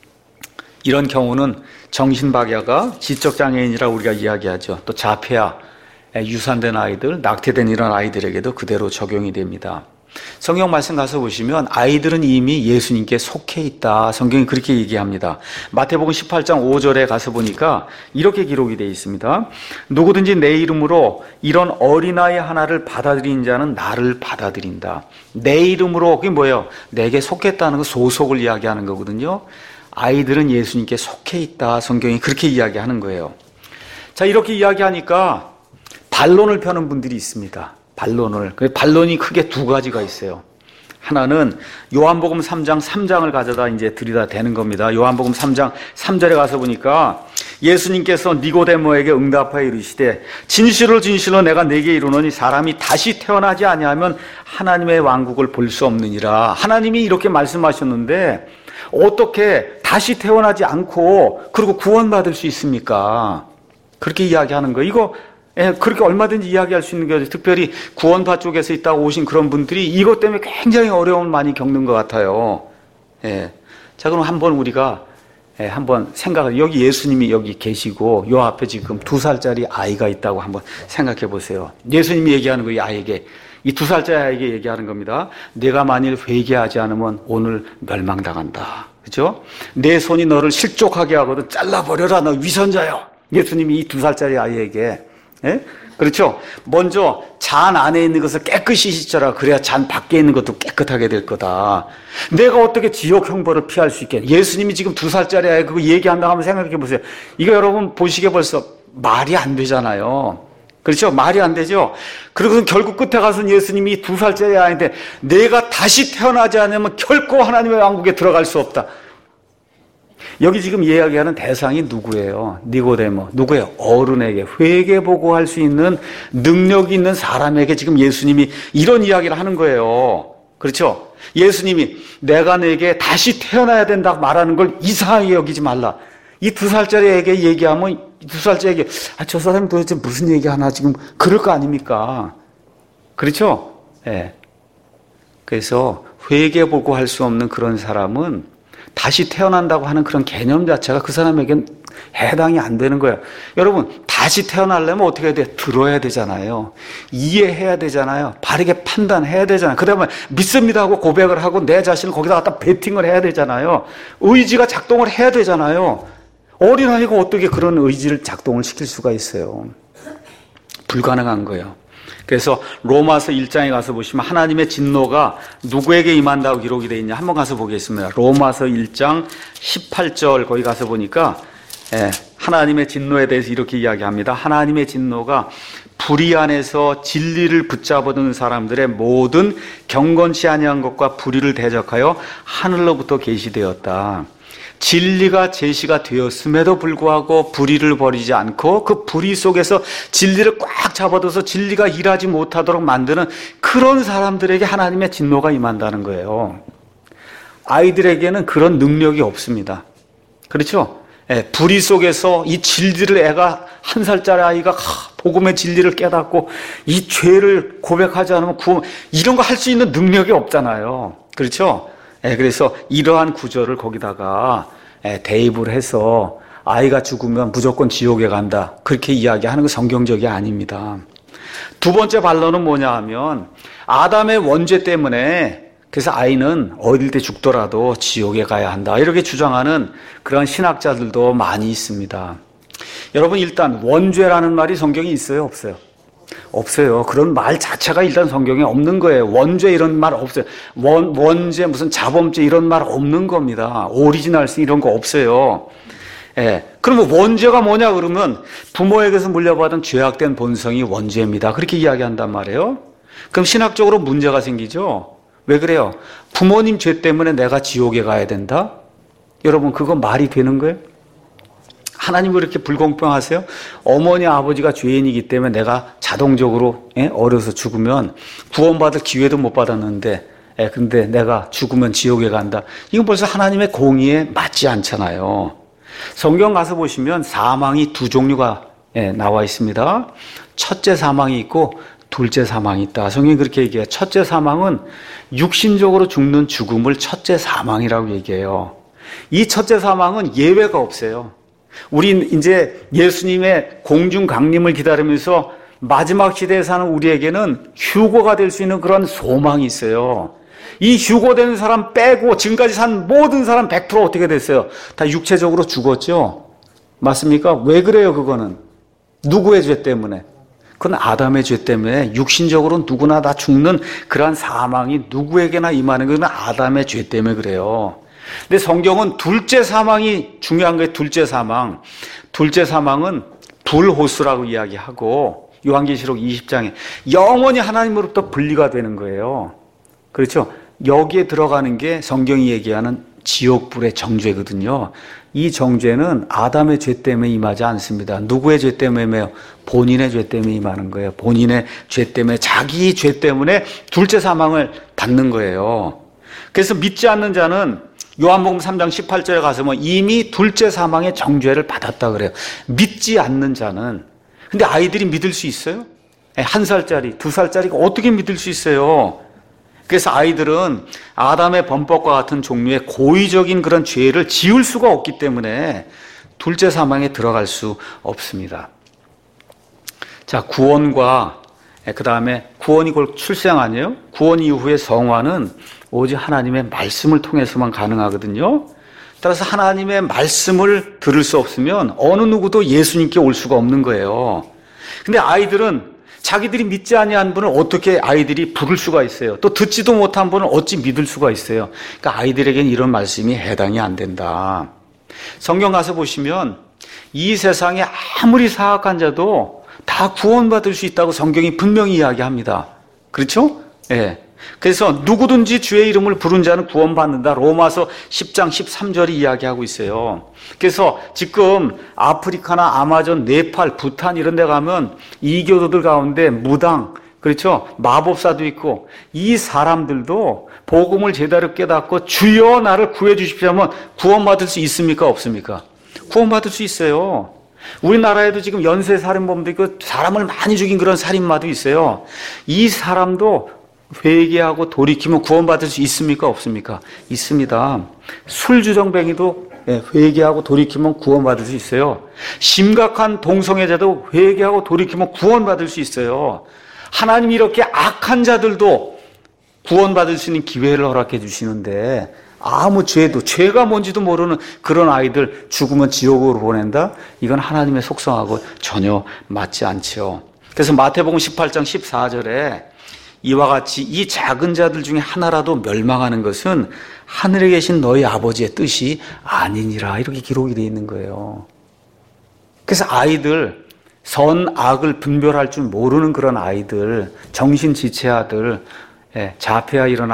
이런 경우는 정신박야가 지적장애인이라고 우리가 이야기하죠. 또 자폐아, 유산된 아이들, 낙태된 이런 아이들에게도 그대로 적용이 됩니다. 성경 말씀 가서 보시면 아이들은 이미 예수님께 속해 있다. 성경이 그렇게 얘기합니다. 마태복음 18장 5절에 가서 보니까 이렇게 기록이 되어 있습니다. 누구든지 내 이름으로 이런 어린아이 하나를 받아들인 자는 나를 받아들인다. 내 이름으로, 그게 뭐예요? 내게 속했다는 거 소속을 이야기하는 거거든요. 아이들은 예수님께 속해 있다. 성경이 그렇게 이야기하는 거예요. 자, 이렇게 이야기하니까 반론을 펴는 분들이 있습니다. 반론이 크게 두 가지가 있어요. 하나는 요한복음 3장 3장을 가져다 이제 들이다 대는 겁니다. 요한복음 3장 3절에 가서 보니까 예수님께서 니고데모에게 응답하여 이르시되 진실로 진실로 내가 네게 이르노니 사람이 다시 태어나지 아니하면 하나님의 왕국을 볼 수 없느니라. 하나님이 이렇게 말씀하셨는데 어떻게 다시 태어나지 않고 그리고 구원받을 수 있습니까? 그렇게 이야기하는 거예요. 이거 그렇게 얼마든지 이야기할 수 있는 거죠. 특별히 구원파 쪽에서 있다고 오신 그런 분들이 이것 때문에 굉장히 어려움을 많이 겪는 것 같아요. 자, 그럼 한번 우리가 한번 생각을, 여기 예수님이 여기 계시고 요 앞에 지금 2살짜리 아이가 있다고 한번 생각해 보세요. 예수님이 얘기하는 거 이 아이에게, 이 2살짜리 아이에게 얘기하는 겁니다. 내가 만일 회개하지 않으면 오늘 멸망당한다. 그죠? 내 손이 너를 실족하게 하거든 잘라버려라, 너 위선자여. 예수님이 이 2살짜리 아이에게, 예? 그렇죠? 먼저 잔 안에 있는 것을 깨끗이 씻어라. 그래야 잔 밖에 있는 것도 깨끗하게 될 거다. 내가 어떻게 지옥 형벌을 피할 수 있겠냐. 예수님이 지금 2살짜리 아이 그거 얘기한다고 한번 생각해 보세요. 이거 여러분 보시기에 벌써 말이 안 되잖아요. 그렇죠? 말이 안 되죠? 그리고 결국 끝에 가서는 예수님이 2살짜리 아이인데 내가 다시 태어나지 않으면 결코 하나님의 왕국에 들어갈 수 없다. 여기 지금 이야기하는 대상이 누구예요? 니고데모. 누구예요? 어른에게 회개 보고할 수 있는 능력이 있는 사람에게 지금 예수님이 이런 이야기를 하는 거예요. 그렇죠? 예수님이 내가 내게 다시 태어나야 된다고 말하는 걸 이상하게 여기지 말라. 이 2살짜리에게 얘기하면 2살짜리에게 저 사람이 도대체 무슨 얘기하나 지금 그럴 거 아닙니까? 그렇죠? 예. 그래서 회개 보고할 수 없는 그런 사람은 다시 태어난다고 하는 그런 개념 자체가 그 사람에겐 해당이 안 되는 거예요. 여러분, 다시 태어나려면 어떻게 해야 돼? 들어야 되잖아요. 이해해야 되잖아요. 바르게 판단해야 되잖아요. 그 다음에 믿습니다 하고 고백을 하고 내 자신을 거기다 갖다 베팅을 해야 되잖아요. 의지가 작동을 해야 되잖아요. 어린아이가 어떻게 그런 의지를 작동을 시킬 수가 있어요? 불가능한 거예요. 그래서 로마서 1장에 가서 보시면 하나님의 진노가 누구에게 임한다고 기록이 되어 있냐 한번 가서 보겠습니다. 로마서 1장 18절 거기 가서 보니까 하나님의 진노에 대해서 이렇게 이야기합니다. 하나님의 진노가 불의 안에서 진리를 붙잡아두는 사람들의 모든 경건치 아니한 것과 불의를 대적하여 하늘로부터 계시되었다. 진리가 제시가 되었음에도 불구하고 불의를 버리지 않고 그 불의 속에서 진리를 꽉 잡아둬서 진리가 일하지 못하도록 만드는 그런 사람들에게 하나님의 진노가 임한다는 거예요. 아이들에게는 그런 능력이 없습니다. 그렇죠? 불의 속에서 이 진리를 애가 1살짜리 아이가 복음의 진리를 깨닫고 이 죄를 고백하지 않으면 이런 거 할 수 있는 능력이 없잖아요. 그렇죠? 그래서 이러한 구절을 거기다가 대입을 해서 아이가 죽으면 무조건 지옥에 간다. 그렇게 이야기하는 건 성경적이 아닙니다. 두 번째 반론은 뭐냐 하면 아담의 원죄 때문에 그래서 아이는 어릴 때 죽더라도 지옥에 가야 한다. 이렇게 주장하는 그런 신학자들도 많이 있습니다. 여러분 일단 원죄라는 말이 성경에 있어요? 없어요? 없어요. 그런 말 자체가 일단 성경에 없는 거예요. 원죄 이런 말 없어요. 원죄 무슨 자범죄 이런 말 없는 겁니다. 오리지널스 이런 거 없어요. 그러면 원죄가 뭐냐 그러면 부모에게서 물려받은 죄악된 본성이 원죄입니다. 그렇게 이야기한단 말이에요. 그럼 신학적으로 문제가 생기죠. 왜 그래요? 부모님 죄 때문에 내가 지옥에 가야 된다? 여러분 그거 말이 되는 거예요? 하나님 왜 이렇게 불공평하세요? 어머니 아버지가 죄인이기 때문에 내가 자동적으로 어려서 죽으면 구원받을 기회도 못 받았는데 근데 내가 죽으면 지옥에 간다. 이건 벌써 하나님의 공의에 맞지 않잖아요. 성경 가서 보시면 사망이 두 종류가 나와 있습니다. 첫째 사망이 있고 둘째 사망이 있다. 성경이 그렇게 얘기해요. 첫째 사망은 육신적으로 죽는 죽음을 첫째 사망이라고 얘기해요. 이 첫째 사망은 예외가 없어요. 우리 이제 예수님의 공중 강림을 기다리면서 마지막 시대에 사는 우리에게는 휴거가 될 수 있는 그런 소망이 있어요. 이 휴거되는 사람 빼고 지금까지 산 모든 사람 100% 어떻게 됐어요? 다 육체적으로 죽었죠? 맞습니까? 왜 그래요 그거는? 누구의 죄 때문에? 그건 아담의 죄 때문에 육신적으로 누구나 다 죽는 그러한 사망이 누구에게나 임하는 건 아담의 죄 때문에 그래요. 근데 성경은 둘째 사망이 중요한 거예요. 둘째 사망. 둘째 사망은 불호수라고 이야기하고 요한계시록 20장에 영원히 하나님으로부터 분리가 되는 거예요. 그렇죠? 여기에 들어가는 게 성경이 얘기하는 지옥불의 정죄거든요. 이 정죄는 아담의 죄 때문에 임하지 않습니다. 누구의 죄 때문에 임해요? 본인의 죄 때문에 임하는 거예요. 본인의 죄 때문에 자기 죄 때문에 둘째 사망을 받는 거예요. 그래서 믿지 않는 자는 요한복음 3장 18절에 가서 이미 둘째 사망의 정죄를 받았다 그래요. 믿지 않는 자는. 근데 아이들이 믿을 수 있어요? 1살짜리, 2살짜리가 어떻게 믿을 수 있어요? 그래서 아이들은 아담의 범법과 같은 종류의 고의적인 그런 죄를 지을 수가 없기 때문에 둘째 사망에 들어갈 수 없습니다. 자, 구원과 그 다음에 구원이 곧 출생 아니에요? 구원 이후의 성화는 오직 하나님의 말씀을 통해서만 가능하거든요. 따라서 하나님의 말씀을 들을 수 없으면 어느 누구도 예수님께 올 수가 없는 거예요. 근데 아이들은 자기들이 믿지 아니한 분을 어떻게 아이들이 부를 수가 있어요? 또 듣지도 못한 분을 어찌 믿을 수가 있어요? 그러니까 아이들에게는 이런 말씀이 해당이 안 된다. 성경 가서 보시면 이 세상에 아무리 사악한 자도 다 구원받을 수 있다고 성경이 분명히 이야기합니다. 그렇죠? 예. 그래서 누구든지 주의 이름을 부른 자는 구원받는다. 로마서 10장 13절이 이야기하고 있어요. 그래서 지금 아프리카나 아마존, 네팔, 부탄 이런 데 가면 이교도들 가운데 무당, 그렇죠? 마법사도 있고 이 사람들도 복음을 제대로 깨닫고 주여 나를 구해 주십시오 하면 구원받을 수 있습니까? 없습니까? 구원받을 수 있어요. 우리나라에도 지금 연쇄 살인범도 있고 사람을 많이 죽인 그런 살인마도 있어요. 이 사람도 회개하고 돌이키면 구원받을 수 있습니까? 없습니까? 있습니다. 술주정뱅이도 회개하고 돌이키면 구원받을 수 있어요. 심각한 동성애자도 회개하고 돌이키면 구원받을 수 있어요. 하나님이 이렇게 악한 자들도 구원받을 수 있는 기회를 허락해 주시는데 아무 죄가 뭔지도 모르는 그런 아이들 죽으면 지옥으로 보낸다? 이건 하나님의 속성하고 전혀 맞지 않죠. 그래서 마태복음 18장 14절에 이와 같이 이 작은 자들 중에 하나라도 멸망하는 것은 하늘에 계신 너희 아버지의 뜻이 아니니라 이렇게 기록이 되어 있는 거예요. 그래서 아이들 선, 악을 분별할 줄 모르는 그런 아이들, 정신지체아들, 자폐아 이런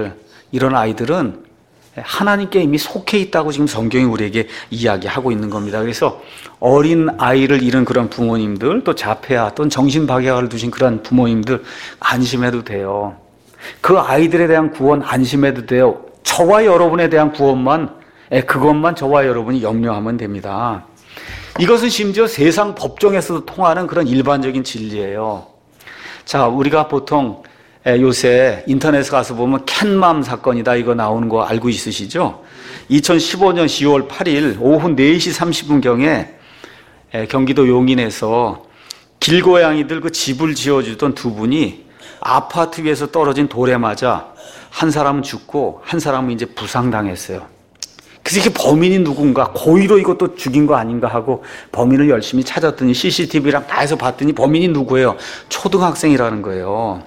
아이들은 하나님께 이미 속해 있다고 지금 성경이 우리에게 이야기하고 있는 겁니다. 그래서 어린 아이를 잃은 그런 부모님들, 또 자폐아 또는 정신박약을 두신 그런 부모님들 안심해도 돼요. 그 아이들에 대한 구원 안심해도 돼요. 저와 여러분에 대한 구원만, 그것만 저와 여러분이 염려하면 됩니다. 이것은 심지어 세상 법정에서도 통하는 그런 일반적인 진리예요. 자, 우리가 보통 요새 인터넷에 가서 보면 캔맘 사건이다 이거 나오는 거 알고 있으시죠? 2015년 10월 8일 오후 4시 30분경에 경기도 용인에서 길고양이들 그 집을 지어주던 두 분이 아파트 위에서 떨어진 돌에 맞아 한 사람은 죽고 한 사람은 이제 부상당했어요. 그래서 이게 범인이 누군가, 고의로 이것도 죽인 거 아닌가 하고 범인을 열심히 찾았더니 CCTV랑 다 해서 봤더니 범인이 누구예요? 초등학생이라는 거예요.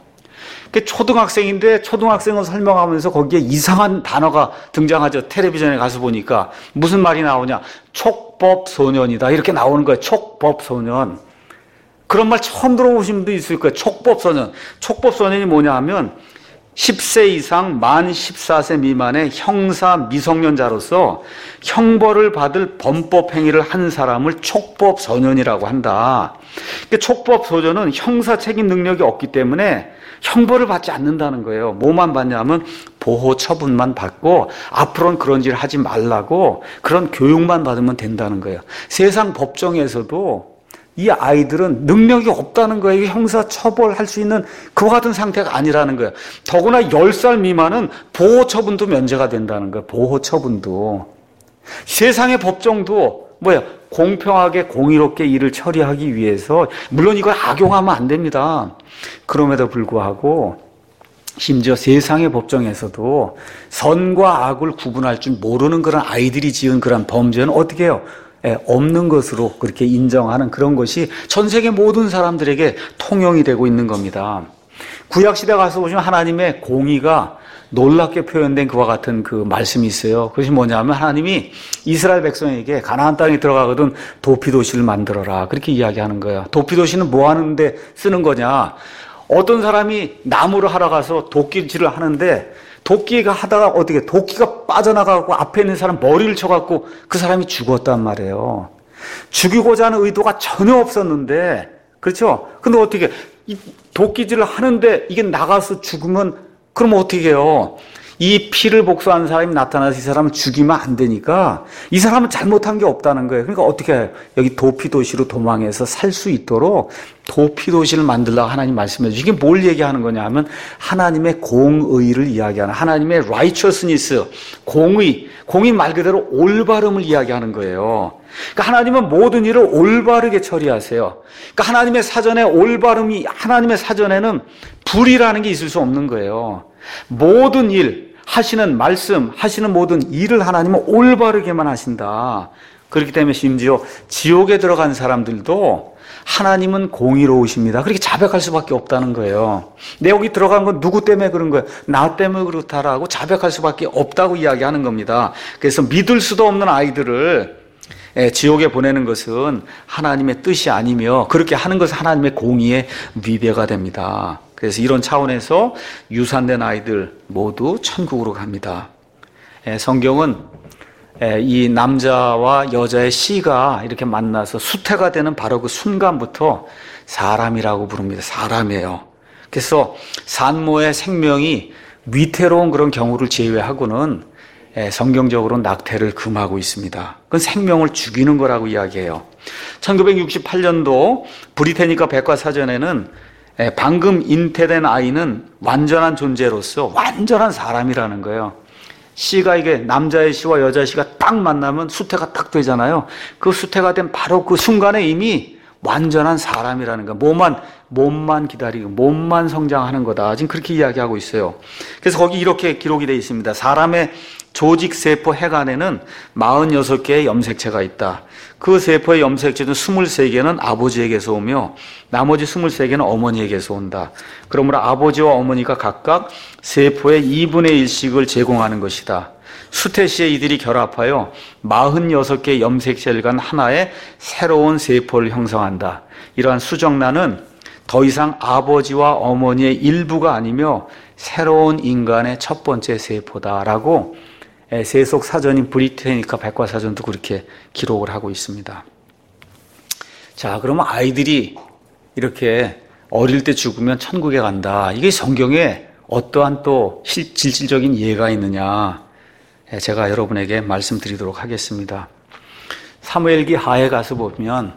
초등학생인데 초등학생을 설명하면서 거기에 이상한 단어가 등장하죠. 텔레비전에 가서 보니까 무슨 말이 나오냐? 촉법소년이다 이렇게 나오는 거예요. 촉법소년. 그런 말 처음 들어보신 분도 있을 거예요. 촉법소년. 촉법소년이 뭐냐 하면 10세 이상 만 14세 미만의 형사 미성년자로서 형벌을 받을 범법 행위를 한 사람을 촉법소년이라고 한다. 촉법소년은 형사 책임 능력이 없기 때문에 형벌을 받지 않는다는 거예요. 뭐만 받냐면 보호 처분만 받고 앞으로는 그런 짓을 하지 말라고 그런 교육만 받으면 된다는 거예요. 세상 법정에서도 이 아이들은 능력이 없다는 거예요. 형사 처벌할 수 있는 그와 같은 상태가 아니라는 거예요. 더구나 10살 미만은 보호 처분도 면제가 된다는 거예요. 보호 처분도. 세상의 법정도 공평하게 공의롭게 일을 처리하기 위해서 물론 이걸 악용하면 안 됩니다. 그럼에도 불구하고 심지어 세상의 법정에서도 선과 악을 구분할 줄 모르는 그런 아이들이 지은 그런 범죄는 어떻게 해요? 없는 것으로 그렇게 인정하는 그런 것이 전 세계 모든 사람들에게 통용이 되고 있는 겁니다. 구약시대 가서 보시면 하나님의 공의가 놀랍게 표현된 그와 같은 그 말씀이 있어요. 그것이 뭐냐면 하나님이 이스라엘 백성에게 가나안 땅에 들어가거든 도피도시를 만들어라 그렇게 이야기하는 거예요. 도피도시는 뭐 하는데 쓰는 거냐? 어떤 사람이 나무를 하러 가서 도끼질을 하는데 도끼가 하다가 어떻게 도끼가 빠져나가고 앞에 있는 사람 머리를 쳐갖고 그 사람이 죽었단 말이에요. 죽이고자 하는 의도가 전혀 없었는데 그렇죠? 근데 어떻게 이 도끼질을 하는데 이게 나가서 죽으면 그럼 어떻게 해요? 이 피를 복수하는 사람이 나타나서 이 사람을 죽이면 안 되니까 이 사람은 잘못한 게 없다는 거예요. 그러니까 어떻게 해요? 여기 도피도시로 도망해서 살 수 있도록 도피도시를 만들라고 하나님 말씀해 주시고, 이게 뭘 얘기하는 거냐 하면 하나님의 공의를 이야기하는, 하나님의 righteousness, 공의 말 그대로 올바름을 이야기하는 거예요. 그러니까 하나님은 모든 일을 올바르게 처리하세요. 그러니까 하나님의 사전에는 불이라는 게 있을 수 없는 거예요. 모든 일, 하시는 말씀, 하시는 모든 일을 하나님은 올바르게만 하신다. 그렇기 때문에 심지어 지옥에 들어간 사람들도 하나님은 공의로우십니다. 그렇게 자백할 수밖에 없다는 거예요. 내 여기 들어간 건 누구 때문에 그런 거예요? 나 때문에 그렇다라고 자백할 수밖에 없다고 이야기하는 겁니다. 그래서 믿을 수도 없는 아이들을 지옥에 보내는 것은 하나님의 뜻이 아니며, 그렇게 하는 것은 하나님의 공의의 위배가 됩니다. 그래서 이런 차원에서 유산된 아이들 모두 천국으로 갑니다. 성경은 이 남자와 여자의 씨가 이렇게 만나서 수태가 되는 바로 그 순간부터 사람이라고 부릅니다. 사람이에요. 그래서 산모의 생명이 위태로운 그런 경우를 제외하고는 성경적으로 낙태를 금하고 있습니다. 그건 생명을 죽이는 거라고 이야기해요. 1968년도 브리테니카 백과사전에는 방금 잉태된 아이는 완전한 존재로서 완전한 사람이라는 거예요. 씨가, 이게 남자의 씨와 여자의 씨가 딱 만나면 수태가 딱 되잖아요. 그 수태가 된 바로 그 순간에 이미 완전한 사람이라는 거예요. 몸만 기다리고 몸만 성장하는 거다. 지금 그렇게 이야기하고 있어요. 그래서 거기 이렇게 기록이 되어 있습니다. 사람의 조직세포 핵안에는 46개의 염색체가 있다. 그 세포의 염색체 중 23개는 아버지에게서 오며 나머지 23개는 어머니에게서 온다. 그러므로 아버지와 어머니가 각각 세포의 2분의 1씩을 제공하는 것이다. 수태 시에 이들이 결합하여 46개의 염색체를 간 하나의 새로운 세포를 형성한다. 이러한 수정란은 더 이상 아버지와 어머니의 일부가 아니며 새로운 인간의 첫 번째 세포다라고 세속 사전인 브리테니카 백과사전도 그렇게 기록을 하고 있습니다. 자, 그러면 아이들이 이렇게 어릴 때 죽으면 천국에 간다. 이게 성경에 어떠한 또 실질적인 예가 있느냐? 제가 여러분에게 말씀드리도록 하겠습니다. 사무엘기 하에 가서 보면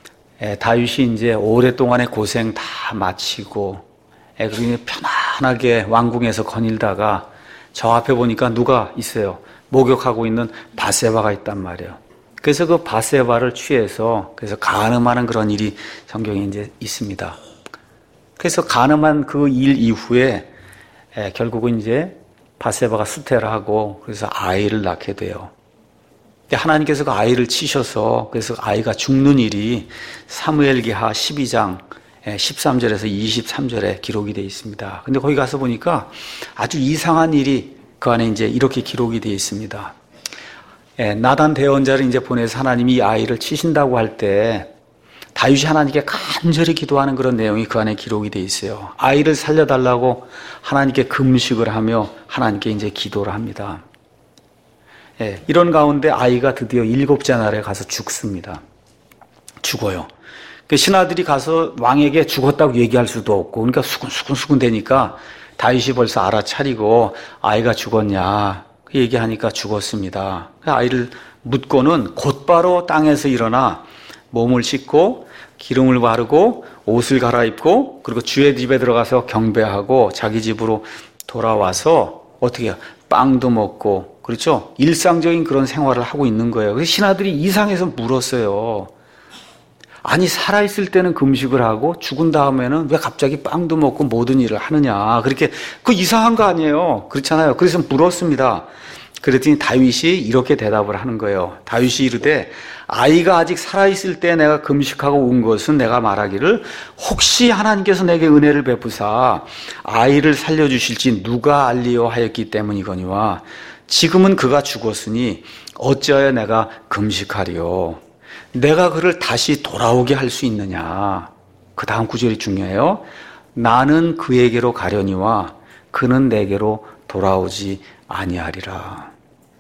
다윗이 이제 오랫동안의 고생 다 마치고 그렇게 편안하게 왕궁에서 거닐다가 저 앞에 보니까 누가 있어요? 목욕하고 있는 밧세바가 있단 말이에요. 그래서 그 밧세바를 취해서 그래서 간음하는 그런 일이 성경에 이제 있습니다. 그래서 간음한 그 일 이후에 결국은 이제 밧세바가 수태를 하고 그래서 아이를 낳게 돼요. 하나님께서 그 아이를 치셔서 그래서 아이가 죽는 일이 사무엘기하 12장 13절에서 23절에 기록이 되어 있습니다. 근데 거기 가서 보니까 아주 이상한 일이 그 안에 이제 이렇게 기록이 되어 있습니다. 나단 대언자를 이제 보내서 하나님이 이 아이를 치신다고 할 때 다윗이 하나님께 간절히 기도하는 그런 내용이 그 안에 기록이 되어 있어요. 아이를 살려달라고 하나님께 금식을 하며 하나님께 이제 기도를 합니다. 이런 가운데 아이가 드디어 7째 날에 가서 죽습니다. 죽어요. 그 신하들이 가서 왕에게 죽었다고 얘기할 수도 없고, 그러니까 수근수근 되니까 다윗이 벌써 알아차리고 아이가 죽었냐 그 얘기하니까 죽었습니다. 아이를 묻고는 곧바로 땅에서 일어나 몸을 씻고 기름을 바르고 옷을 갈아입고 그리고 주의 집에 들어가서 경배하고 자기 집으로 돌아와서 어떻게 해요? 빵도 먹고, 그렇죠? 일상적인 그런 생활을 하고 있는 거예요. 그래서 신하들이 이상해서 물었어요. 아니, 살아있을 때는 금식을 하고 죽은 다음에는 왜 갑자기 빵도 먹고 모든 일을 하느냐. 그렇게, 그 이상한 거 아니에요. 그렇잖아요. 그래서 물었습니다. 그랬더니 다윗이 이렇게 대답을 하는 거예요. 다윗이 이르되 아이가 아직 살아있을 때 내가 금식하고 온 것은 내가 말하기를 혹시 하나님께서 내게 은혜를 베푸사 아이를 살려주실지 누가 알리요 하였기 때문이거니와 지금은 그가 죽었으니 어찌하여 내가 금식하리요. 내가 그를 다시 돌아오게 할 수 있느냐. 그 다음 구절이 중요해요. 나는 그에게로 가려니와 그는 내게로 돌아오지 아니하리라.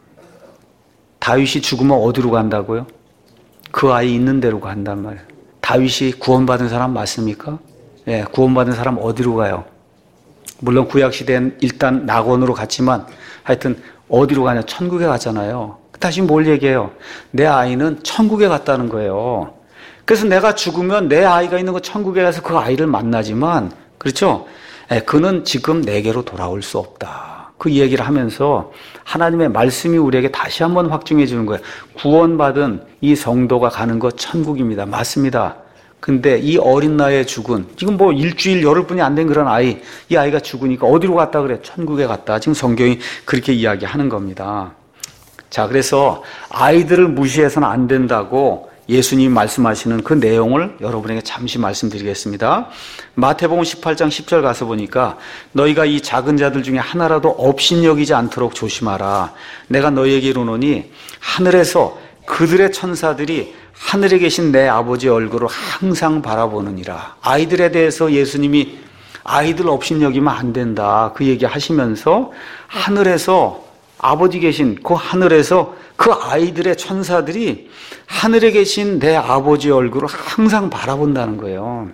다윗이 죽으면 어디로 간다고요? 그 아이 있는 데로 간단 말이에요. 다윗이 구원받은 사람 맞습니까? 구원받은 사람 어디로 가요? 물론 구약시대엔 일단 낙원으로 갔지만 하여튼 어디로 가냐? 천국에 갔잖아요. 다시 뭘 얘기해요? 내 아이는 천국에 갔다는 거예요. 그래서 내가 죽으면 내 아이가 있는 그 천국에 가서 그 아이를 만나지만, 그렇죠? 그는 지금 내게로 돌아올 수 없다. 그 얘기를 하면서 하나님의 말씀이 우리에게 다시 한번 확증해 주는 거예요. 구원받은 이 성도가 가는 것 천국입니다. 맞습니다. 근데 이 어린 나이에 죽은, 지금 뭐 일주일, 열흘뿐이 안 된 그런 아이, 이 아이가 죽으니까 어디로 갔다 그래? 천국에 갔다. 지금 성경이 그렇게 이야기하는 겁니다. 자, 그래서 아이들을 무시해서는 안 된다고 예수님이 말씀하시는 그 내용을 여러분에게 잠시 말씀드리겠습니다. 마태복음 18장 10절 가서 보니까 너희가 이 작은 자들 중에 하나라도 업신여기지 않도록 조심하라. 내가 너희에게 이르노니 하늘에서 그들의 천사들이 하늘에 계신 내 아버지의 얼굴을 항상 바라보느니라. 아이들에 대해서 예수님이 아이들 업신여기면 안 된다. 그 얘기 하시면서 하늘에서 아버지 계신 그 하늘에서 그 아이들의 천사들이 하늘에 계신 내 아버지의 얼굴을 항상 바라본다는 거예요.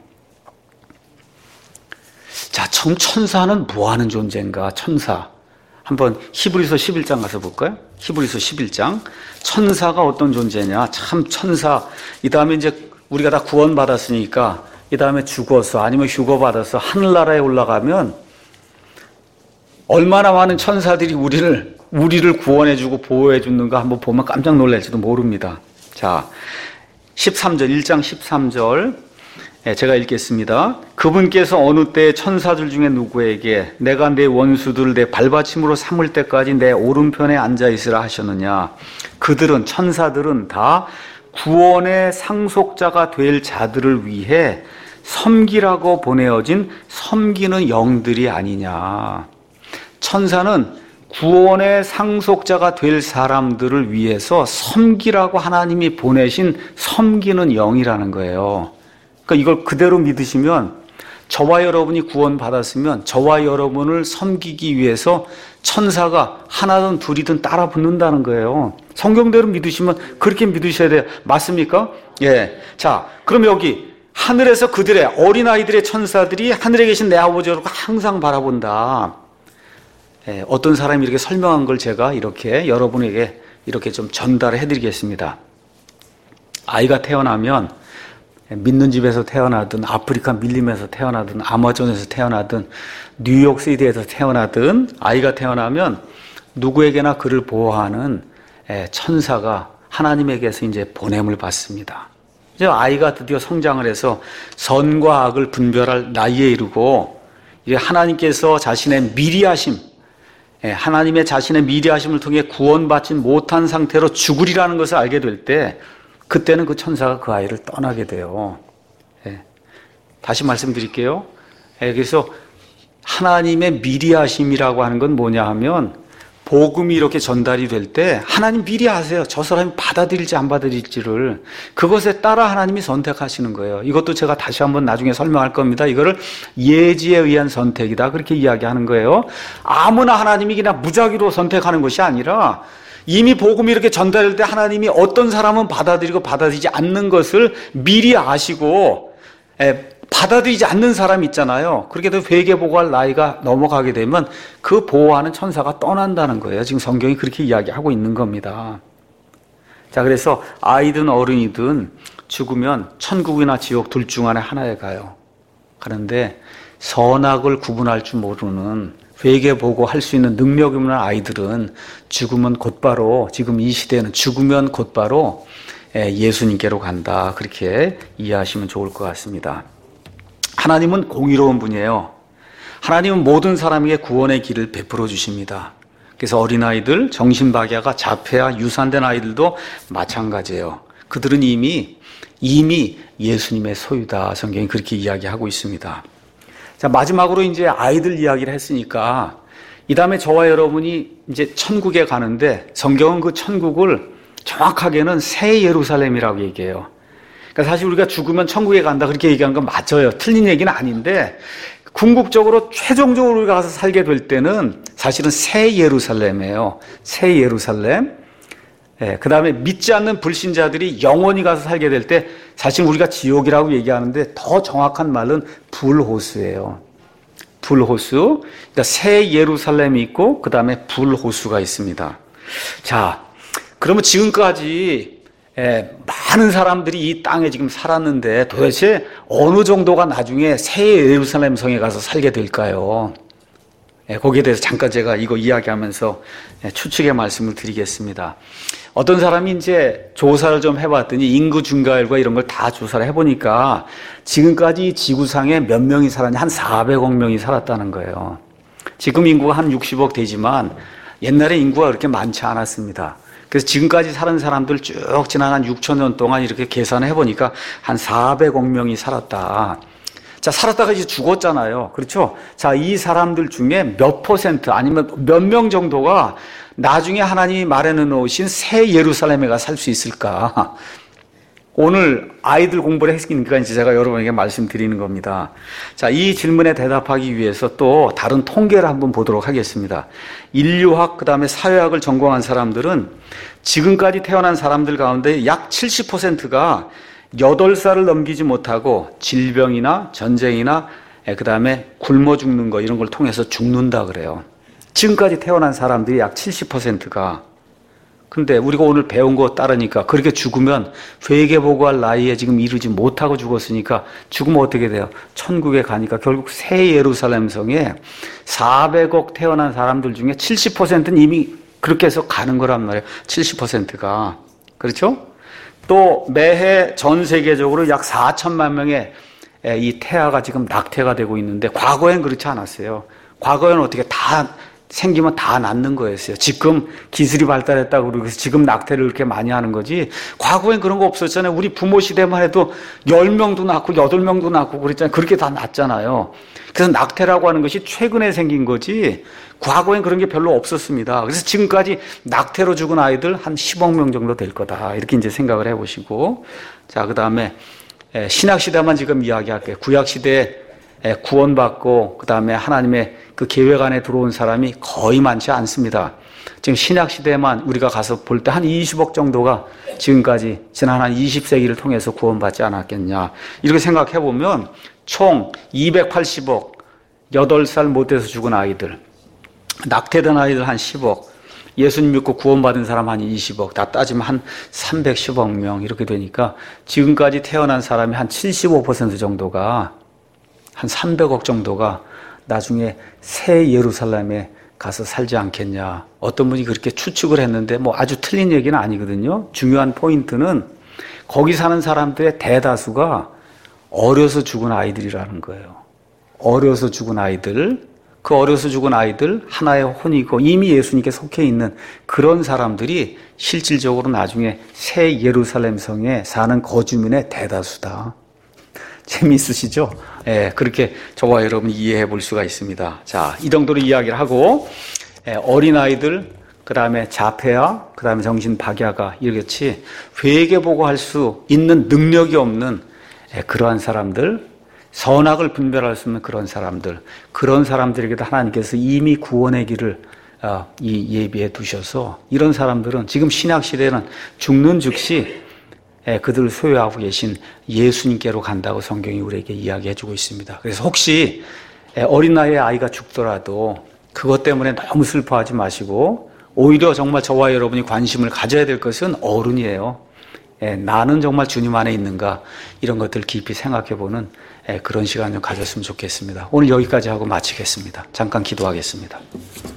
자, 천사는 뭐 하는 존재인가? 천사. 한번 히브리서 11장 가서 볼까요? 히브리서 11장. 천사가 어떤 존재냐? 참 천사. 이 다음에 이제 우리가 다 구원받았으니까 이 다음에 죽어서 아니면 휴거받아서 하늘나라에 올라가면 얼마나 많은 천사들이 우리를 구원해주고 보호해주는가 한번 보면 깜짝 놀랄지도 모릅니다. 자, 13절, 1장 13절. 제가 읽겠습니다. 그분께서 어느 때에 천사들 중에 누구에게 내가 내 원수들을 내 발받침으로 삼을 때까지 내 오른편에 앉아있으라 하셨느냐. 그들은, 천사들은 다 구원의 상속자가 될 자들을 위해 섬기라고 보내어진 섬기는 영들이 아니냐. 천사는 구원의 상속자가 될 사람들을 위해서 섬기라고 하나님이 보내신 섬기는 영이라는 거예요. 그러니까 이걸 그대로 믿으시면 저와 여러분이 구원받았으면 저와 여러분을 섬기기 위해서 천사가 하나든 둘이든 따라 붙는다는 거예요. 성경대로 믿으시면 그렇게 믿으셔야 돼요. 맞습니까? 예. 자, 그럼 여기 하늘에서 그들의 어린아이들의 천사들이 하늘에 계신 내 아버지를 항상 바라본다. 예, 어떤 사람이 이렇게 설명한 걸 제가 이렇게 여러분에게 이렇게 좀 전달해 드리겠습니다. 아이가 태어나면 믿는 집에서 태어나든 아프리카 밀림에서 태어나든 아마존에서 태어나든 뉴욕시티에서 태어나든 아이가 태어나면 누구에게나 그를 보호하는 천사가 하나님에게서 이제 보냄을 받습니다. 이제 아이가 드디어 성장을 해서 선과 악을 분별할 나이에 이르고 이제 하나님께서 자신의 미리하심, 하나님의 자신의 미리하심을 통해 구원받지 못한 상태로 죽으리라는 것을 알게 될 때 그때는 그 천사가 그 아이를 떠나게 돼요. 다시 말씀드릴게요. 그래서 하나님의 미리하심이라고 하는 건 뭐냐 하면 복음이 이렇게 전달이 될 때 하나님 미리 아세요. 저 사람이 받아들일지 안 받아들일지를. 그것에 따라 하나님이 선택하시는 거예요. 이것도 제가 다시 한번 나중에 설명할 겁니다. 이거를 예지에 의한 선택이다. 그렇게 이야기하는 거예요. 아무나 하나님이 그냥 무작위로 선택하는 것이 아니라 이미 복음이 이렇게 전달될 때 하나님이 어떤 사람은 받아들이고 받아들이지 않는 것을 미리 아시고 받아들이지 않는 사람 있잖아요. 그렇게 해서 회개보고할 나이가 넘어가게 되면 그 보호하는 천사가 떠난다는 거예요. 지금 성경이 그렇게 이야기하고 있는 겁니다. 자, 그래서 아이든 어른이든 죽으면 천국이나 지옥 둘 중 안에 하나에 가요. 그런데 선악을 구분할 줄 모르는 회개보고 할 수 있는 능력이 없는 아이들은 죽으면 곧바로, 지금 이 시대에는 죽으면 곧바로 예수님께로 간다. 그렇게 이해하시면 좋을 것 같습니다. 하나님은 공의로운 분이에요. 하나님은 모든 사람에게 구원의 길을 베풀어 주십니다. 그래서 어린아이들, 정신박야가 자폐와 유산된 아이들도 마찬가지예요. 그들은 이미 예수님의 소유다. 성경이 그렇게 이야기하고 있습니다. 자, 마지막으로 이제 아이들 이야기를 했으니까 이 다음에 저와 여러분이 이제 천국에 가는데 성경은 그 천국을 정확하게는 새 예루살렘이라고 얘기해요. 그러니까 사실 우리가 죽으면 천국에 간다 그렇게 얘기하는 건 맞아요. 틀린 얘기는 아닌데 궁극적으로 최종적으로 우리가 가서 살게 될 때는 사실은 새 예루살렘이에요. 새 예루살렘. 그 다음에 믿지 않는 불신자들이 영원히 가서 살게 될 때 사실 우리가 지옥이라고 얘기하는데 더 정확한 말은 불호수예요. 불호수. 그러니까 새 예루살렘이 있고 그 다음에 불호수가 있습니다. 자, 그러면 지금까지 많은 사람들이 이 땅에 지금 살았는데 도대체 어느 정도가 나중에 새 예루살렘 성에 가서 살게 될까요? 거기에 대해서 잠깐 제가 이거 이야기하면서 추측의 말씀을 드리겠습니다. 어떤 사람이 이제 조사를 좀 해봤더니 인구 증가율과 이런 걸 다 조사를 해보니까 지금까지 지구상에 몇 명이 살았냐? 한 400억 명이 살았다는 거예요. 지금 인구가 한 60억 되지만 옛날에 인구가 그렇게 많지 않았습니다. 그래서 지금까지 사는 사람들 쭉 지난 한 6천 년 동안 이렇게 계산을 해보니까 한 400억 명이 살았다. 자, 살았다가 이제 죽었잖아요. 그렇죠? 자, 이 사람들 중에 몇 퍼센트 아니면 몇 명 정도가 나중에 하나님이 마련해 놓으신 새 예루살렘에 가 살 수 있을까? 오늘 아이들 공부를 했으니까 이제 제가 여러분에게 말씀드리는 겁니다. 자, 이 질문에 대답하기 위해서 또 다른 통계를 한번 보도록 하겠습니다. 인류학, 그 다음에 사회학을 전공한 사람들은 지금까지 태어난 사람들 가운데 약 70%가 8살을 넘기지 못하고 질병이나 전쟁이나 그 다음에 굶어 죽는 거 이런 걸 통해서 죽는다 그래요. 지금까지 태어난 사람들이 약 70%가. 근데 우리가 오늘 배운 거 따르니까 그렇게 죽으면 회개보고할 나이에 지금 이르지 못하고 죽었으니까 죽으면 어떻게 돼요? 천국에 가니까 결국 새 예루살렘 성에 400억 태어난 사람들 중에 70%는 이미 그렇게 해서 가는 거란 말이에요. 70%가. 그렇죠? 또 매해 전 세계적으로 약 4천만 명의 이 태아가 지금 낙태가 되고 있는데 과거엔 그렇지 않았어요. 과거에는 어떻게 다 생기면 다 낳는 거였어요. 지금 기술이 발달했다고 그러고 지금 낙태를 그렇게 많이 하는 거지. 과거엔 그런 거 없었잖아요. 우리 부모 시대만 해도 10명도 낳고 8명도 낳고 그랬잖아요. 그렇게 다 낳잖아요. 그래서 낙태라고 하는 것이 최근에 생긴 거지 과거엔 그런 게 별로 없었습니다. 그래서 지금까지 낙태로 죽은 아이들 한 10억 명 정도 될 거다. 이렇게 이제 생각을 해보시고. 자, 그 다음에 신약시대만 지금 이야기할게요. 구약시대에 구원받고 그 다음에 하나님의 그 계획 안에 들어온 사람이 거의 많지 않습니다. 지금 신약시대만 우리가 가서 볼 때 한 20억 정도가 지금까지 지난 한 20세기를 통해서 구원받지 않았겠냐. 이렇게 생각해보면 총 280억, 8살 못 돼서 죽은 아이들, 낙태된 아이들 한 10억, 예수님 믿고 구원받은 사람 한 20억, 다 따지면 한 310억 명 이렇게 되니까 지금까지 태어난 사람이 한 75% 정도가 한 300억 정도가 나중에 새 예루살렘에 가서 살지 않겠냐. 어떤 분이 그렇게 추측을 했는데 뭐 아주 틀린 얘기는 아니거든요. 중요한 포인트는 거기 사는 사람들의 대다수가 어려서 죽은 아이들이라는 거예요. 어려서 죽은 아이들, 그 어려서 죽은 아이들 하나의 혼이고 이미 예수님께 속해 있는 그런 사람들이 실질적으로 나중에 새 예루살렘 성에 사는 거주민의 대다수다. 재미있으시죠? 예, 그렇게 저와 여러분이 이해해 볼 수가 있습니다. 자, 이 정도로 이야기를 하고, 어린아이들, 그 다음에 자폐아, 그 다음에 정신박야가 이렇게 회개보고 할 수 있는 능력이 없는 그러한 사람들, 선악을 분별할 수 없는 그런 사람들, 그런 사람들에게도 하나님께서 이미 구원의 길을 예비해 두셔서 이런 사람들은 지금 신약시대에는 죽는 즉시 그들을 소유하고 계신 예수님께로 간다고 성경이 우리에게 이야기해 주고 있습니다. 그래서 혹시 어린 나이에 아이가 죽더라도 그것 때문에 너무 슬퍼하지 마시고 오히려 정말 저와 여러분이 관심을 가져야 될 것은 어른이에요. 나는 정말 주님 안에 있는가 이런 것들 깊이 생각해 보는 그런 시간을 가졌으면 좋겠습니다. 오늘 여기까지 하고 마치겠습니다. 잠깐 기도하겠습니다.